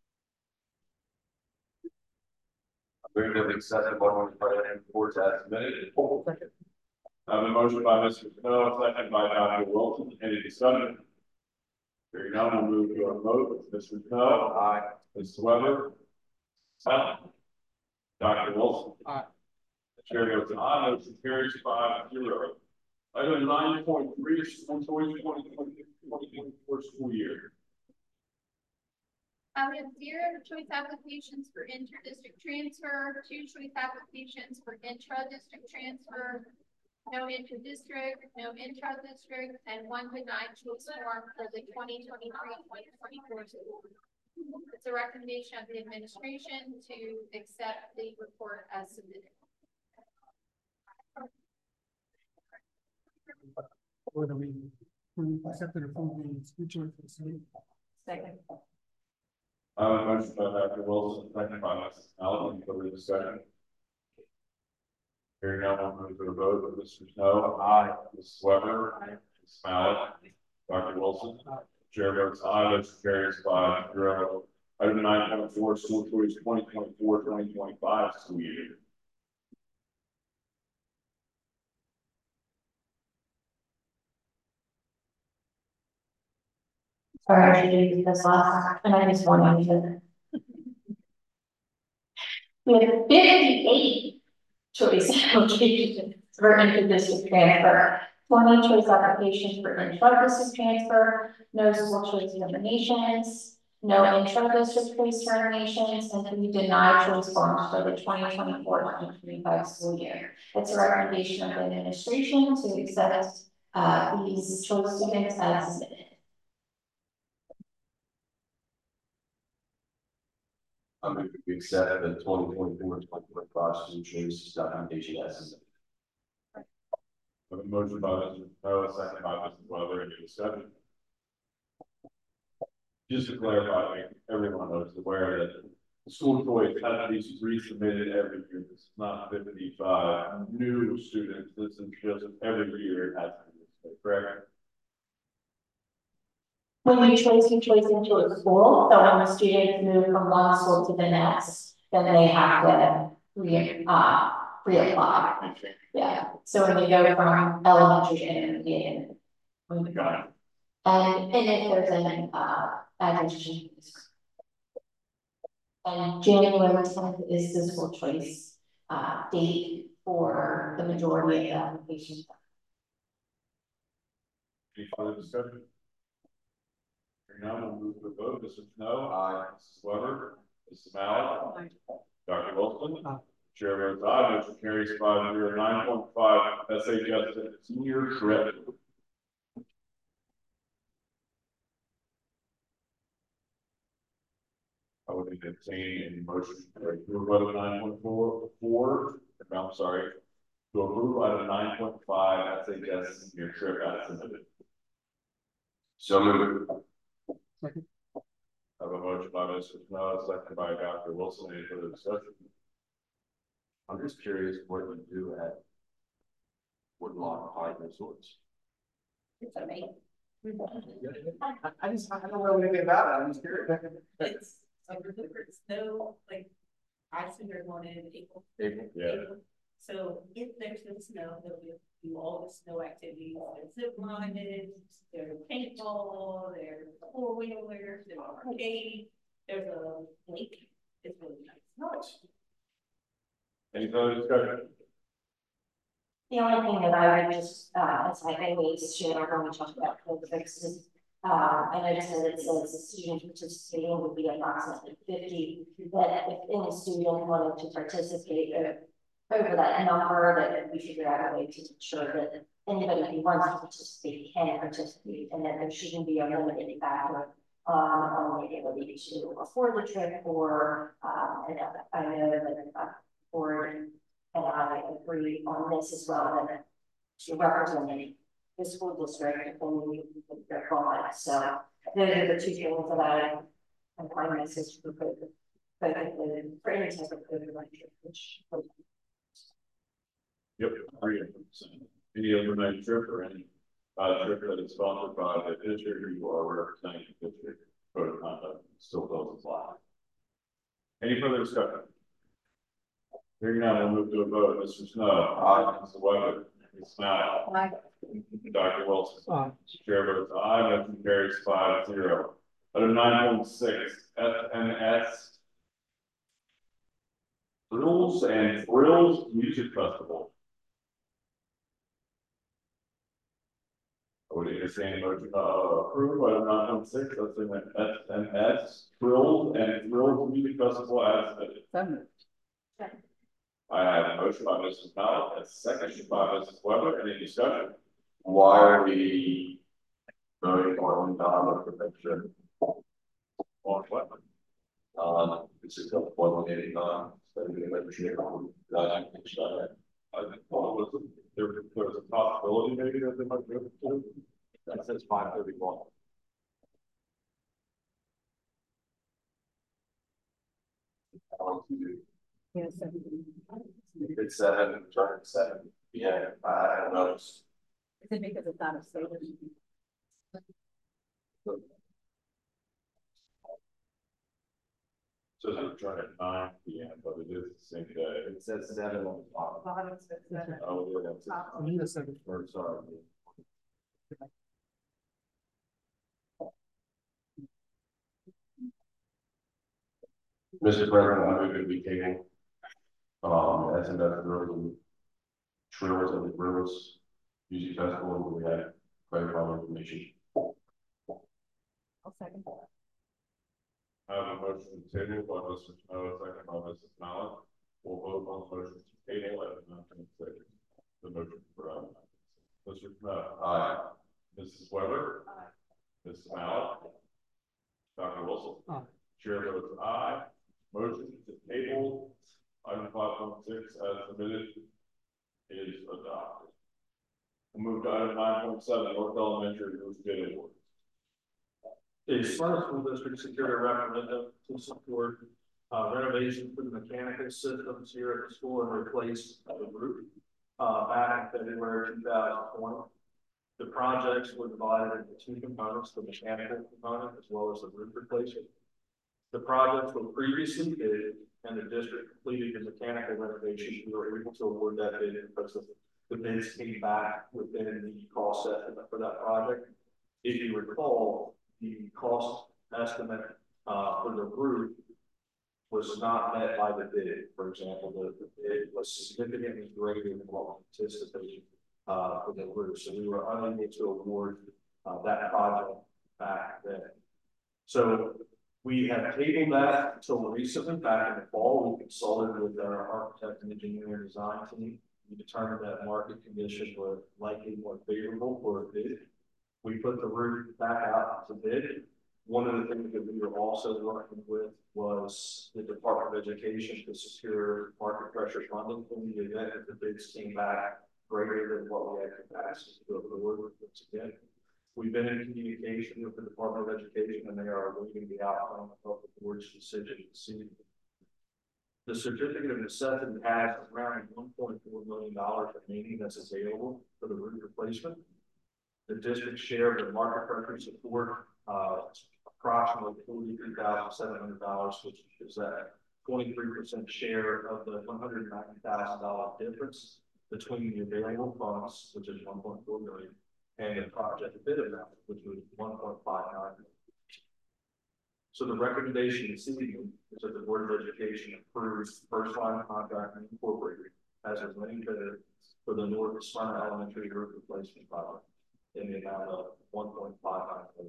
Bring them accept the monthly financial reports as submitted. I have a motion by Mr. Snow, second by Dr. Wilson. Any discussion? Hearing none, we'll move to a vote. Mr. Snow. Aye. Mrs. Weber. Aye. Dr. Wilson. Aye. The chair votes aye, motion carries 5-0. Item 9.3, school choice 2024 school year. We have 0 choice applications for inter-district transfer, 2 choice applications for intra-district transfer, no inter-district, no intra-district, and 1 denied choice form for the 2023-2024 school. It's a recommendation of the administration to accept the report as submitted. Whether we accept or approve the school choice for the city. Second. I have a motion by Dr. Wilson, second by Mrs. Allen, for the discussion. Hearing none, we'll move to a vote. Mr. Snow. Aye. Mrs. Weber. Aye. Mrs. Mallett. Dr. Wilson. Aye. Chair votes aye, motion carries 5-0. Item 9.4, school choice 2024-2025 school year. Sorry, I should do this last, and I just wanted to. We have 58 choice applications for inter-district transfer, 20 choice applications for intra-district transfer, no school choice eliminations, no intra-district choice terminations, and 3 denied choice forms for the 2024-2025 school year. It's a recommendation of the administration to accept these choice students as submitted. I move to accept the 2024-2025 school choice documentation as submitted. I have a motion by Mr. Snow, second by Mrs. Weber. Any discussion? Just to clarify, I think everyone is aware that the school choice has to be resubmitted every year. This is not 55 new students. This is just every year it has to be resubmitted, correct? When you choice into a school, so when the students move from one school to the next, then they have to reapply. Yeah, so when you go from elementary to intermediate. And if there's an admission. And January 10th is the school choice date for the majority of the applications. Any further discussion? Now we'll move to a vote. Mr. Snow. Aye. Mrs. Weber. Mrs. Mallett. Aye. Dr. Wilson. Aye. Chair votes aye. Motion carries 5-0. 9.5 SHS senior trip. I would entertain any motion to approve item 9.4. I'm sorry. To approve item 9.5 SHS senior trip as submitted. So moved. Second. I have a motion by Mr. Snow, second by Dr. Wilson. Any further discussion? I'm just curious what you do at Woodlock High Resorts. It's amazing. I don't know anything about it. I'm just curious. It's snow, like ice and dirt on in April. Yeah. So if there's no snow, they'll do all the snow activities. There's zip lining, there's paintball, there's four-wheelers, there's arcade, there's a lake. It's really nice. Nice. Any further discussion? The only thing that I would just, as I always share when we talk about code fixes, I noticed that it says the student participating would be approximately 50, that if any student wanted to participate over that number, that we figure out a way to ensure that anybody who wants to participate can participate, and that there shouldn't be a limiting factor on the ability to afford the trip, or and I know that board and I agree on this as well, that to representing the school district and their comments. So those are the two things that I find message for for any type of food electric, which. Yep, 3%. Any overnight trip or any trip that is sponsored by the district or you are representing the district, code of conduct still does apply. Any further discussion? Hearing none, we'll move to a vote. Mr. Snow. Aye. Mr. Weber. Ms. Smiley. Aye. Dr. Wilson. Aye. Chair votes aye. Motion carries 5-0. Item 9.6, FNS Thrills and Thrills Music Festival. I would entertain a motion to approve item 9.6. That's in the FNS Thrills and Thrills Music Festival as submitted. I have a motion by Mrs. Mallett, a second by Mrs. Weber. Any discussion? Why are we voting on prevention? On what? It's just a one-minute so we can make sure that There was a possibility maybe that they might be able to. that says 5:31. Yes. It's 7, turn 7. Yeah, I don't know. Is it because it's out of state? So they're trying at 9 p.m., but it is the same day. It says 7 on the bottom. Oh, yeah, that's it. I need a second. Or, sorry. Mr. President, I'm going to be taking SMF Trills and the Grills Music Festival, where we had clarifying information. I'll second that. I have a motion to table by Mr. Snow, second by Mrs. Mallett. We'll vote on the motion to table at 9.6. The motion for Mr. Snow. Aye. Mrs. Weber. Aye. Mrs. Mallett. Dr. Wilson. Aye. Chair votes aye. Motion to table item 5.6 as submitted is adopted. We'll move to item 9.7, North Elementary Roof Bid Award. The Smyrna School District secured a referendum to support renovation for the mechanical systems here at the school and replace the roof back in February 2020. The projects were divided into 2 components, the mechanical component as well as the roof replacement. The projects were previously bid and the district completed the mechanical renovation. We were able to award that bid because the bids came back within the cost estimate for that project. If you recall, the cost estimate for the roof was not met by the bid. For example, the bid was significantly greater than what we anticipated for the roof. So we were unable to award that project back then. So we have tabled that until recently. Back in the fall, we consulted with our architect and engineer design team. We determined that market conditions were likely more favorable for a bid. We put the roof back out to bid. One of the things that we were also working with was the Department of Education to secure market pressure funding in the event that the bids came back greater than what we had capacity to afford. Once again, we've been in communication with the Department of Education and they are awaiting the outcome of the board's decision this evening. The certificate of necessity has around $1.4 million remaining that's available for the roof replacement. The district share of the market pressure support approximately $43,700, which is that 23% share of the $190,000 difference between the available funds, which is $1.4 million, and the project bid amount, which was $1.59 million. So the recommendation this evening is that the Board of Education approves First Line Contracting Incorporated as a winning bidder for the North Smyrna Elementary roof replacement project in the amount of $1.59 million.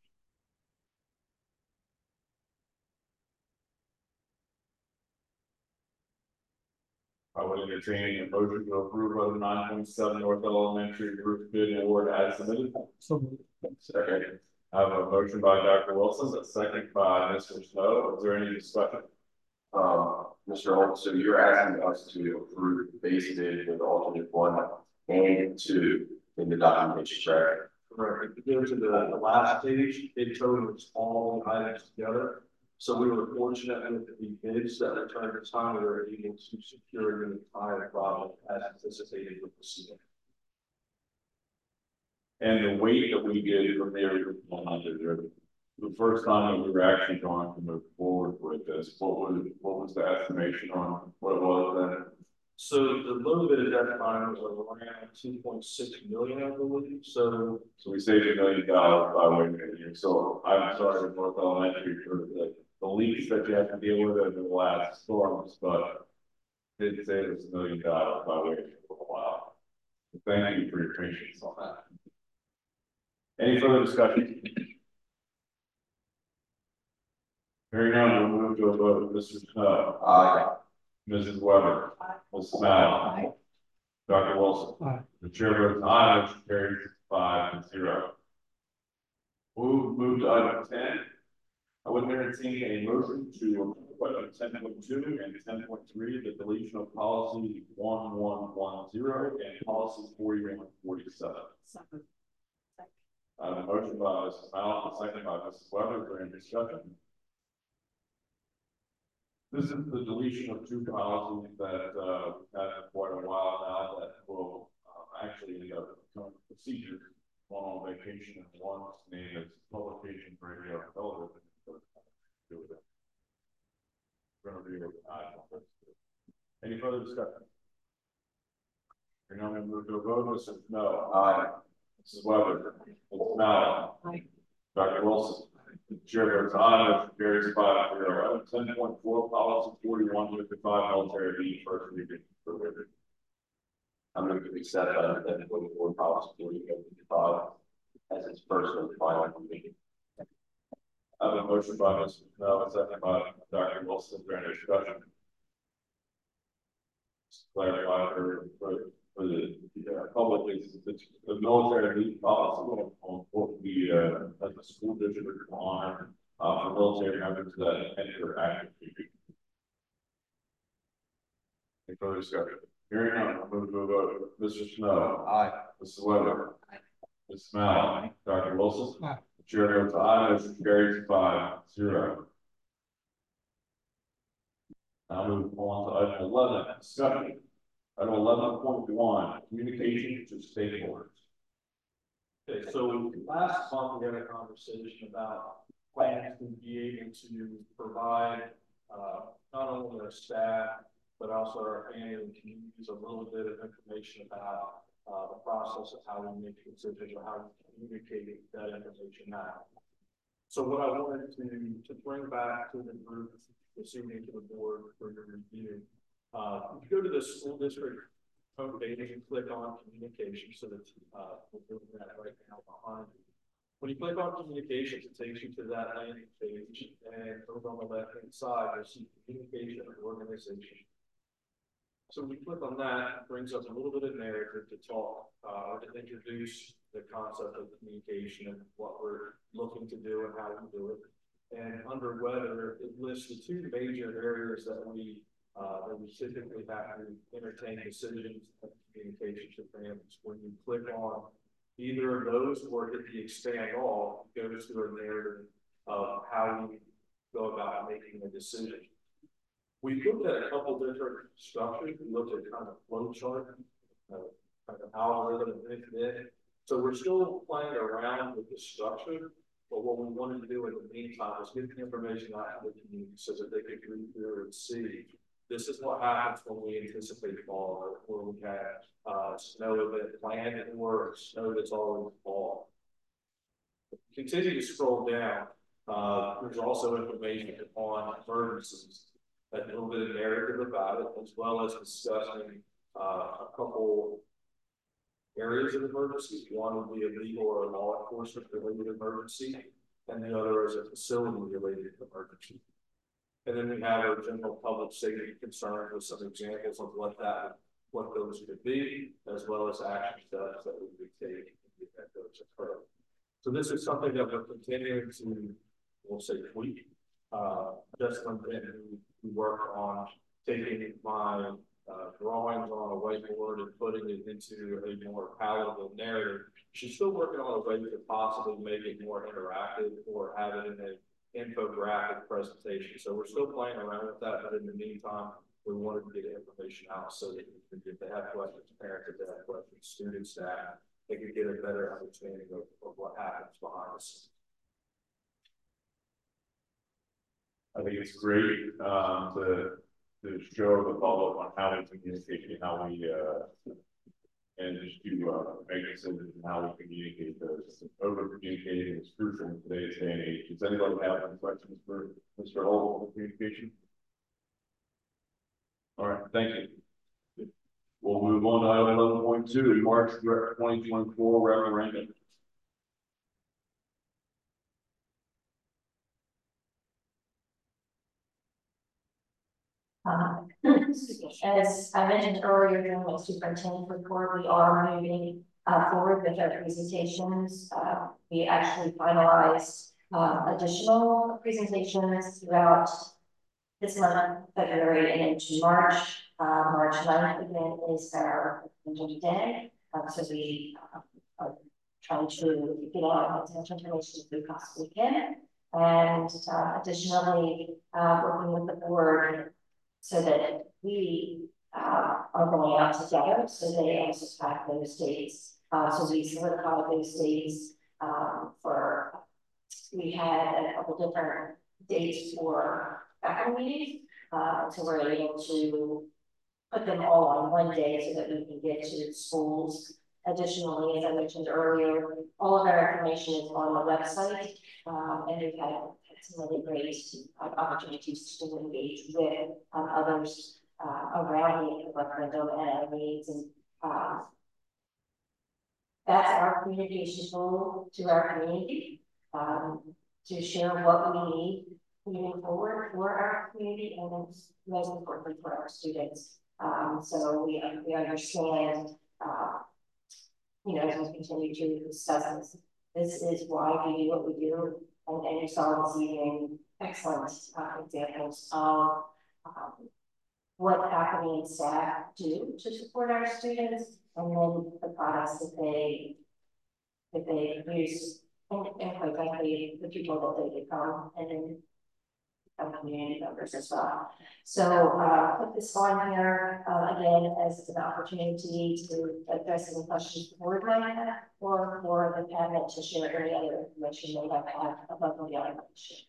I would entertain a motion to approve item 9.7 North Elementary Roof Bid Award as submitted. So Second. I have a motion by Dr. Wilson, a second by Mr. Snow. Is there any discussion? Mr. Holt, so you're asking us to approve base bid with alternate 1 and 2 in the documentation, correct? Correct. If you go to the last page, it totals all the items together. So we were fortunate with the bids that returned at the time, we were able to secure the entire project as anticipated with the CA. And the weight that we did from there, the first time that we were actually going to move forward with this, what was the estimation on what it was then? So the low bid at that time was around 2.6 million, I believe. So we saved $1 million by waiting a year. So I'm sorry, North Elementary, for the leaks that you have to deal with over the last storms, but did save us $1 million by waiting for a while. So thank you for your patience on that. Any further discussion? Hearing none, we'll move to a vote. Mr. Snow. Aye. Mrs. Weber. Ms. Smell. Dr. Wilson. Aye. The chair votes aye, motion carries 5-0. Move to item 10. I would entertain a motion to approve item 10.2 and 10.3, the deletion of policy 1110 and policy 4147. I have a motion by Mrs. Mallon, second by Mrs. Weber. Is there any discussion? This is the deletion of two policies that we've had for quite a while now that will actually become procedures. One on vacation and one's name is publication, radio, and television. We're going to read it. Any further discussion? We're now going to move to a vote. Mr. No. Aye. Mrs. Weber. Mrs. Mallon. Aye. Dr. Wilson. Chair votes aye, motion carries 5-0. 10.4 policy 4155 military leave first reading. I'm going to accept that 10.4 policy 4155 as its first and final reading. I have a motion by Mr. Snell, a second by Dr. Wilson. For any discussion? Just clarify for the public is the military leave policy on what we as a school district require for military members that enter active duty. Any further discussion? Hearing none, I'll move to a vote. Mr. Snow. Aye. Mrs. Weber. Aye. Ms. Smell. Aye. Dr. Wilson. Aye. The chair votes aye, motion carries 5-0. Now move on to item 11, discussion. Item 11.1, communication to stakeholders. okay, so last month we had a conversation about plans to be able to provide not only our staff but also our family and communities a little bit of information about the process of how we make decisions or how we communicate that information out. So what I wanted to bring back to the group this evening, to the board for your review. If you go to the school district homepage and click on communication, so that we're doing that right now behind you. When you click on communications, it takes you to that landing page, and over on the left-hand side, you'll see communication and organization. So when we click on that, it brings up a little bit of narrative to talk, or to introduce the concept of communication and what we're looking to do and how we do it. And under weather, it lists the two major areas that we typically have to entertain decisions and communications with families. When you click on either of those or hit the expand all, it goes to a narrative of how we go about making a decision. We looked at a couple different structures. We looked at kind of flow chart, kind of algorithm, and so we're still playing around with the structure. But what we wanted to do in the meantime was get the information out to the community so that they could read through and see this is what happens when we anticipate fall, or when we have snow event planned or snow that's already fall. Continue to scroll down. There's also information on emergencies, a little bit of narrative about it, as well as discussing a couple areas of emergency. One would be a legal or a law enforcement related emergency, and the other is a facility related emergency. And then we have our general public safety concerns with some examples of what those could be, as well as action steps that we would take in the event those occur. So this is something that we're continuing to, we'll say, tweak. Justin who worked on taking my drawings on a whiteboard and putting it into a more palatable narrative. She's still working on a way to possibly make it more interactive or have it in infographic presentation. So we're still playing around with that, but in the meantime, we wanted to get information out so that if they have questions, parents, if they have questions, students, staff, they could get a better understanding of what happens behind the scenes. I think it's great to show the public on how we communicate and how we and just to make decisions and how we communicate those. Over communicating is crucial in today's day and age. Does anybody have any questions for Mr. Holt on communication? All right, thank you. We'll move on to item 11.2, March 2024 referendum. As I mentioned earlier during my superintendent report, we are moving forward with our presentations. We actually finalized additional presentations throughout this month, February and into March. March 9th again is our day. So we are trying to get all as much information as we possibly can. And additionally, working with the board so that we are going out together, so they also have those dates. So we solidify those dates for, we had a couple different dates for faculty meetings, so we're able to put them all on one day so that we can get to schools. Additionally, as I mentioned earlier, all of our information is on the website, and we've had some really great opportunities to engage with others around the referendum and our needs. And that's our communication tool to our community, to share what we need moving forward for our community and most importantly for our students. So we understand, you know, as we continue to discuss this is why we do what we do. And you saw this evening excellent examples of what faculty and staff do to support our students, and then the products that they produce, and quite frankly, the people that they become, and then community members as well. So put this on here again as an opportunity to address any questions the board might have, or for the panel to share any other information they have had above and beyond information.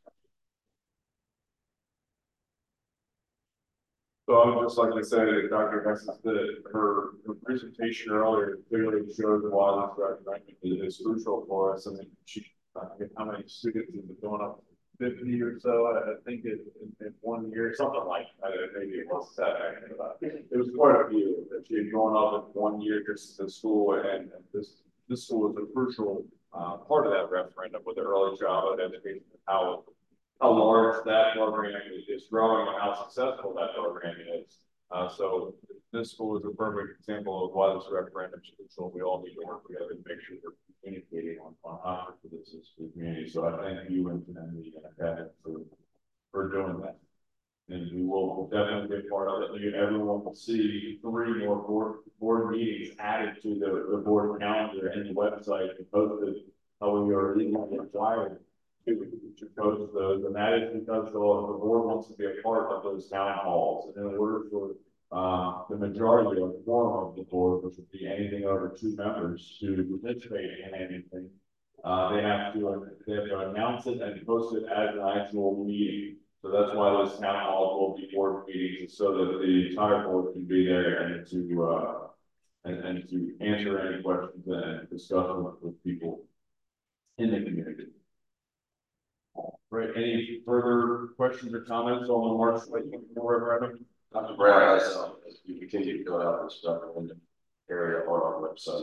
So I would just like to say that Dr. Hesses did her presentation earlier clearly showed why this referendum is crucial for us. I mean, how many students have been going up? 50 or so, I think in 1 year, something like that. Maybe it was 7. It was quite a few that she had gone up in 1 year just to school, and this school is a crucial part of that referendum with the early childhood education, how large that program is growing and how successful that program is. So this school is a perfect example of why this referendum is crucial. We all need to work together to make sure we're communicating on how for this is the community. So I thank you and the academy for doing that. And we will definitely be part of it. Everyone will see 3 more board meetings added to the board calendar and the website and posted how we are legally required to post those. And that is because the board wants to be a part of those town halls. And in order for the majority of the quorum of the board, which would be anything over 2 members, to participate in anything, they have to announce it and post it as an actual meeting. So that's why those town halls will be board meetings, so that the entire board can be there and to answer any questions and discuss with people in the community. Right. Any further questions or comments on the March 24 referendum? Dr. Brown, as you continue to go out and stuff in the area on our website,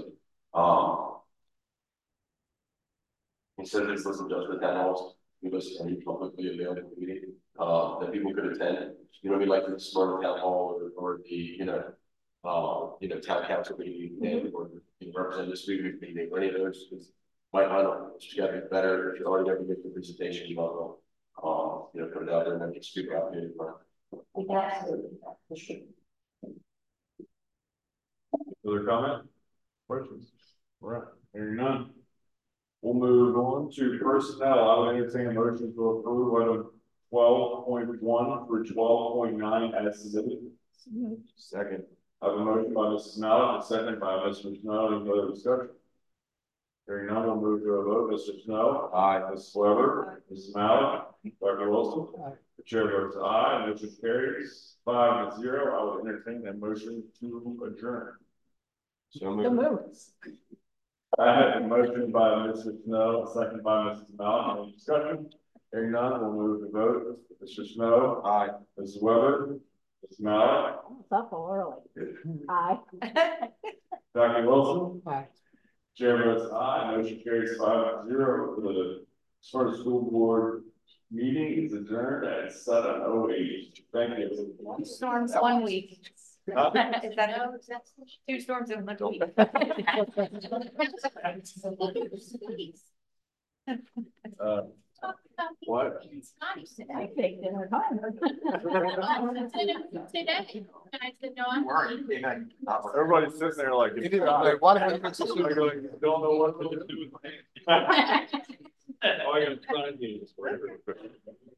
he said this list of judgment town halls, give us any publicly available meeting that people could attend. You know, we like the Smyrna Town Hall or the town council meeting or the representative student meeting or any of those. Might not, it's got to be better if you're already going to make the presentation. You know, put it out there and then get speak out here. Absolutely. Other comment? Questions? All right, hearing none. We'll move on on to personnel. I would entertain a motion to approve item 12.1 through 12.9 as submitted. Second. I have a motion by Mrs. Mallett, a second by Mr. Snow. Any further discussion? Hearing none, we'll move to a vote. Mr. Snow? Aye. Mrs. Weber? Mrs. Mallett? Dr. Wilson? The chair votes aye, motion carries 5-0. I will entertain a motion to adjourn. So moved. I have a motion by Mr. Snow, a second by Mrs. Mallett. Any discussion? Hearing none, we'll move to vote. Mr. Snow? Aye. Mrs. Weber? Mrs. Mallett? It's up early. Aye. Dr. Wilson? Aye. Chair votes aye, motion carries 5-0. The Sparta School Board meeting is adjourned at 7:08. Thank you. Storms 1 week. Huh? Is that 2 storms in 1 week? What? I think they're home. Today, and I said, no, I'm. Everybody's sitting there like. You didn't know what happened to I don't know what to do with my hand. All I gotta try to do is.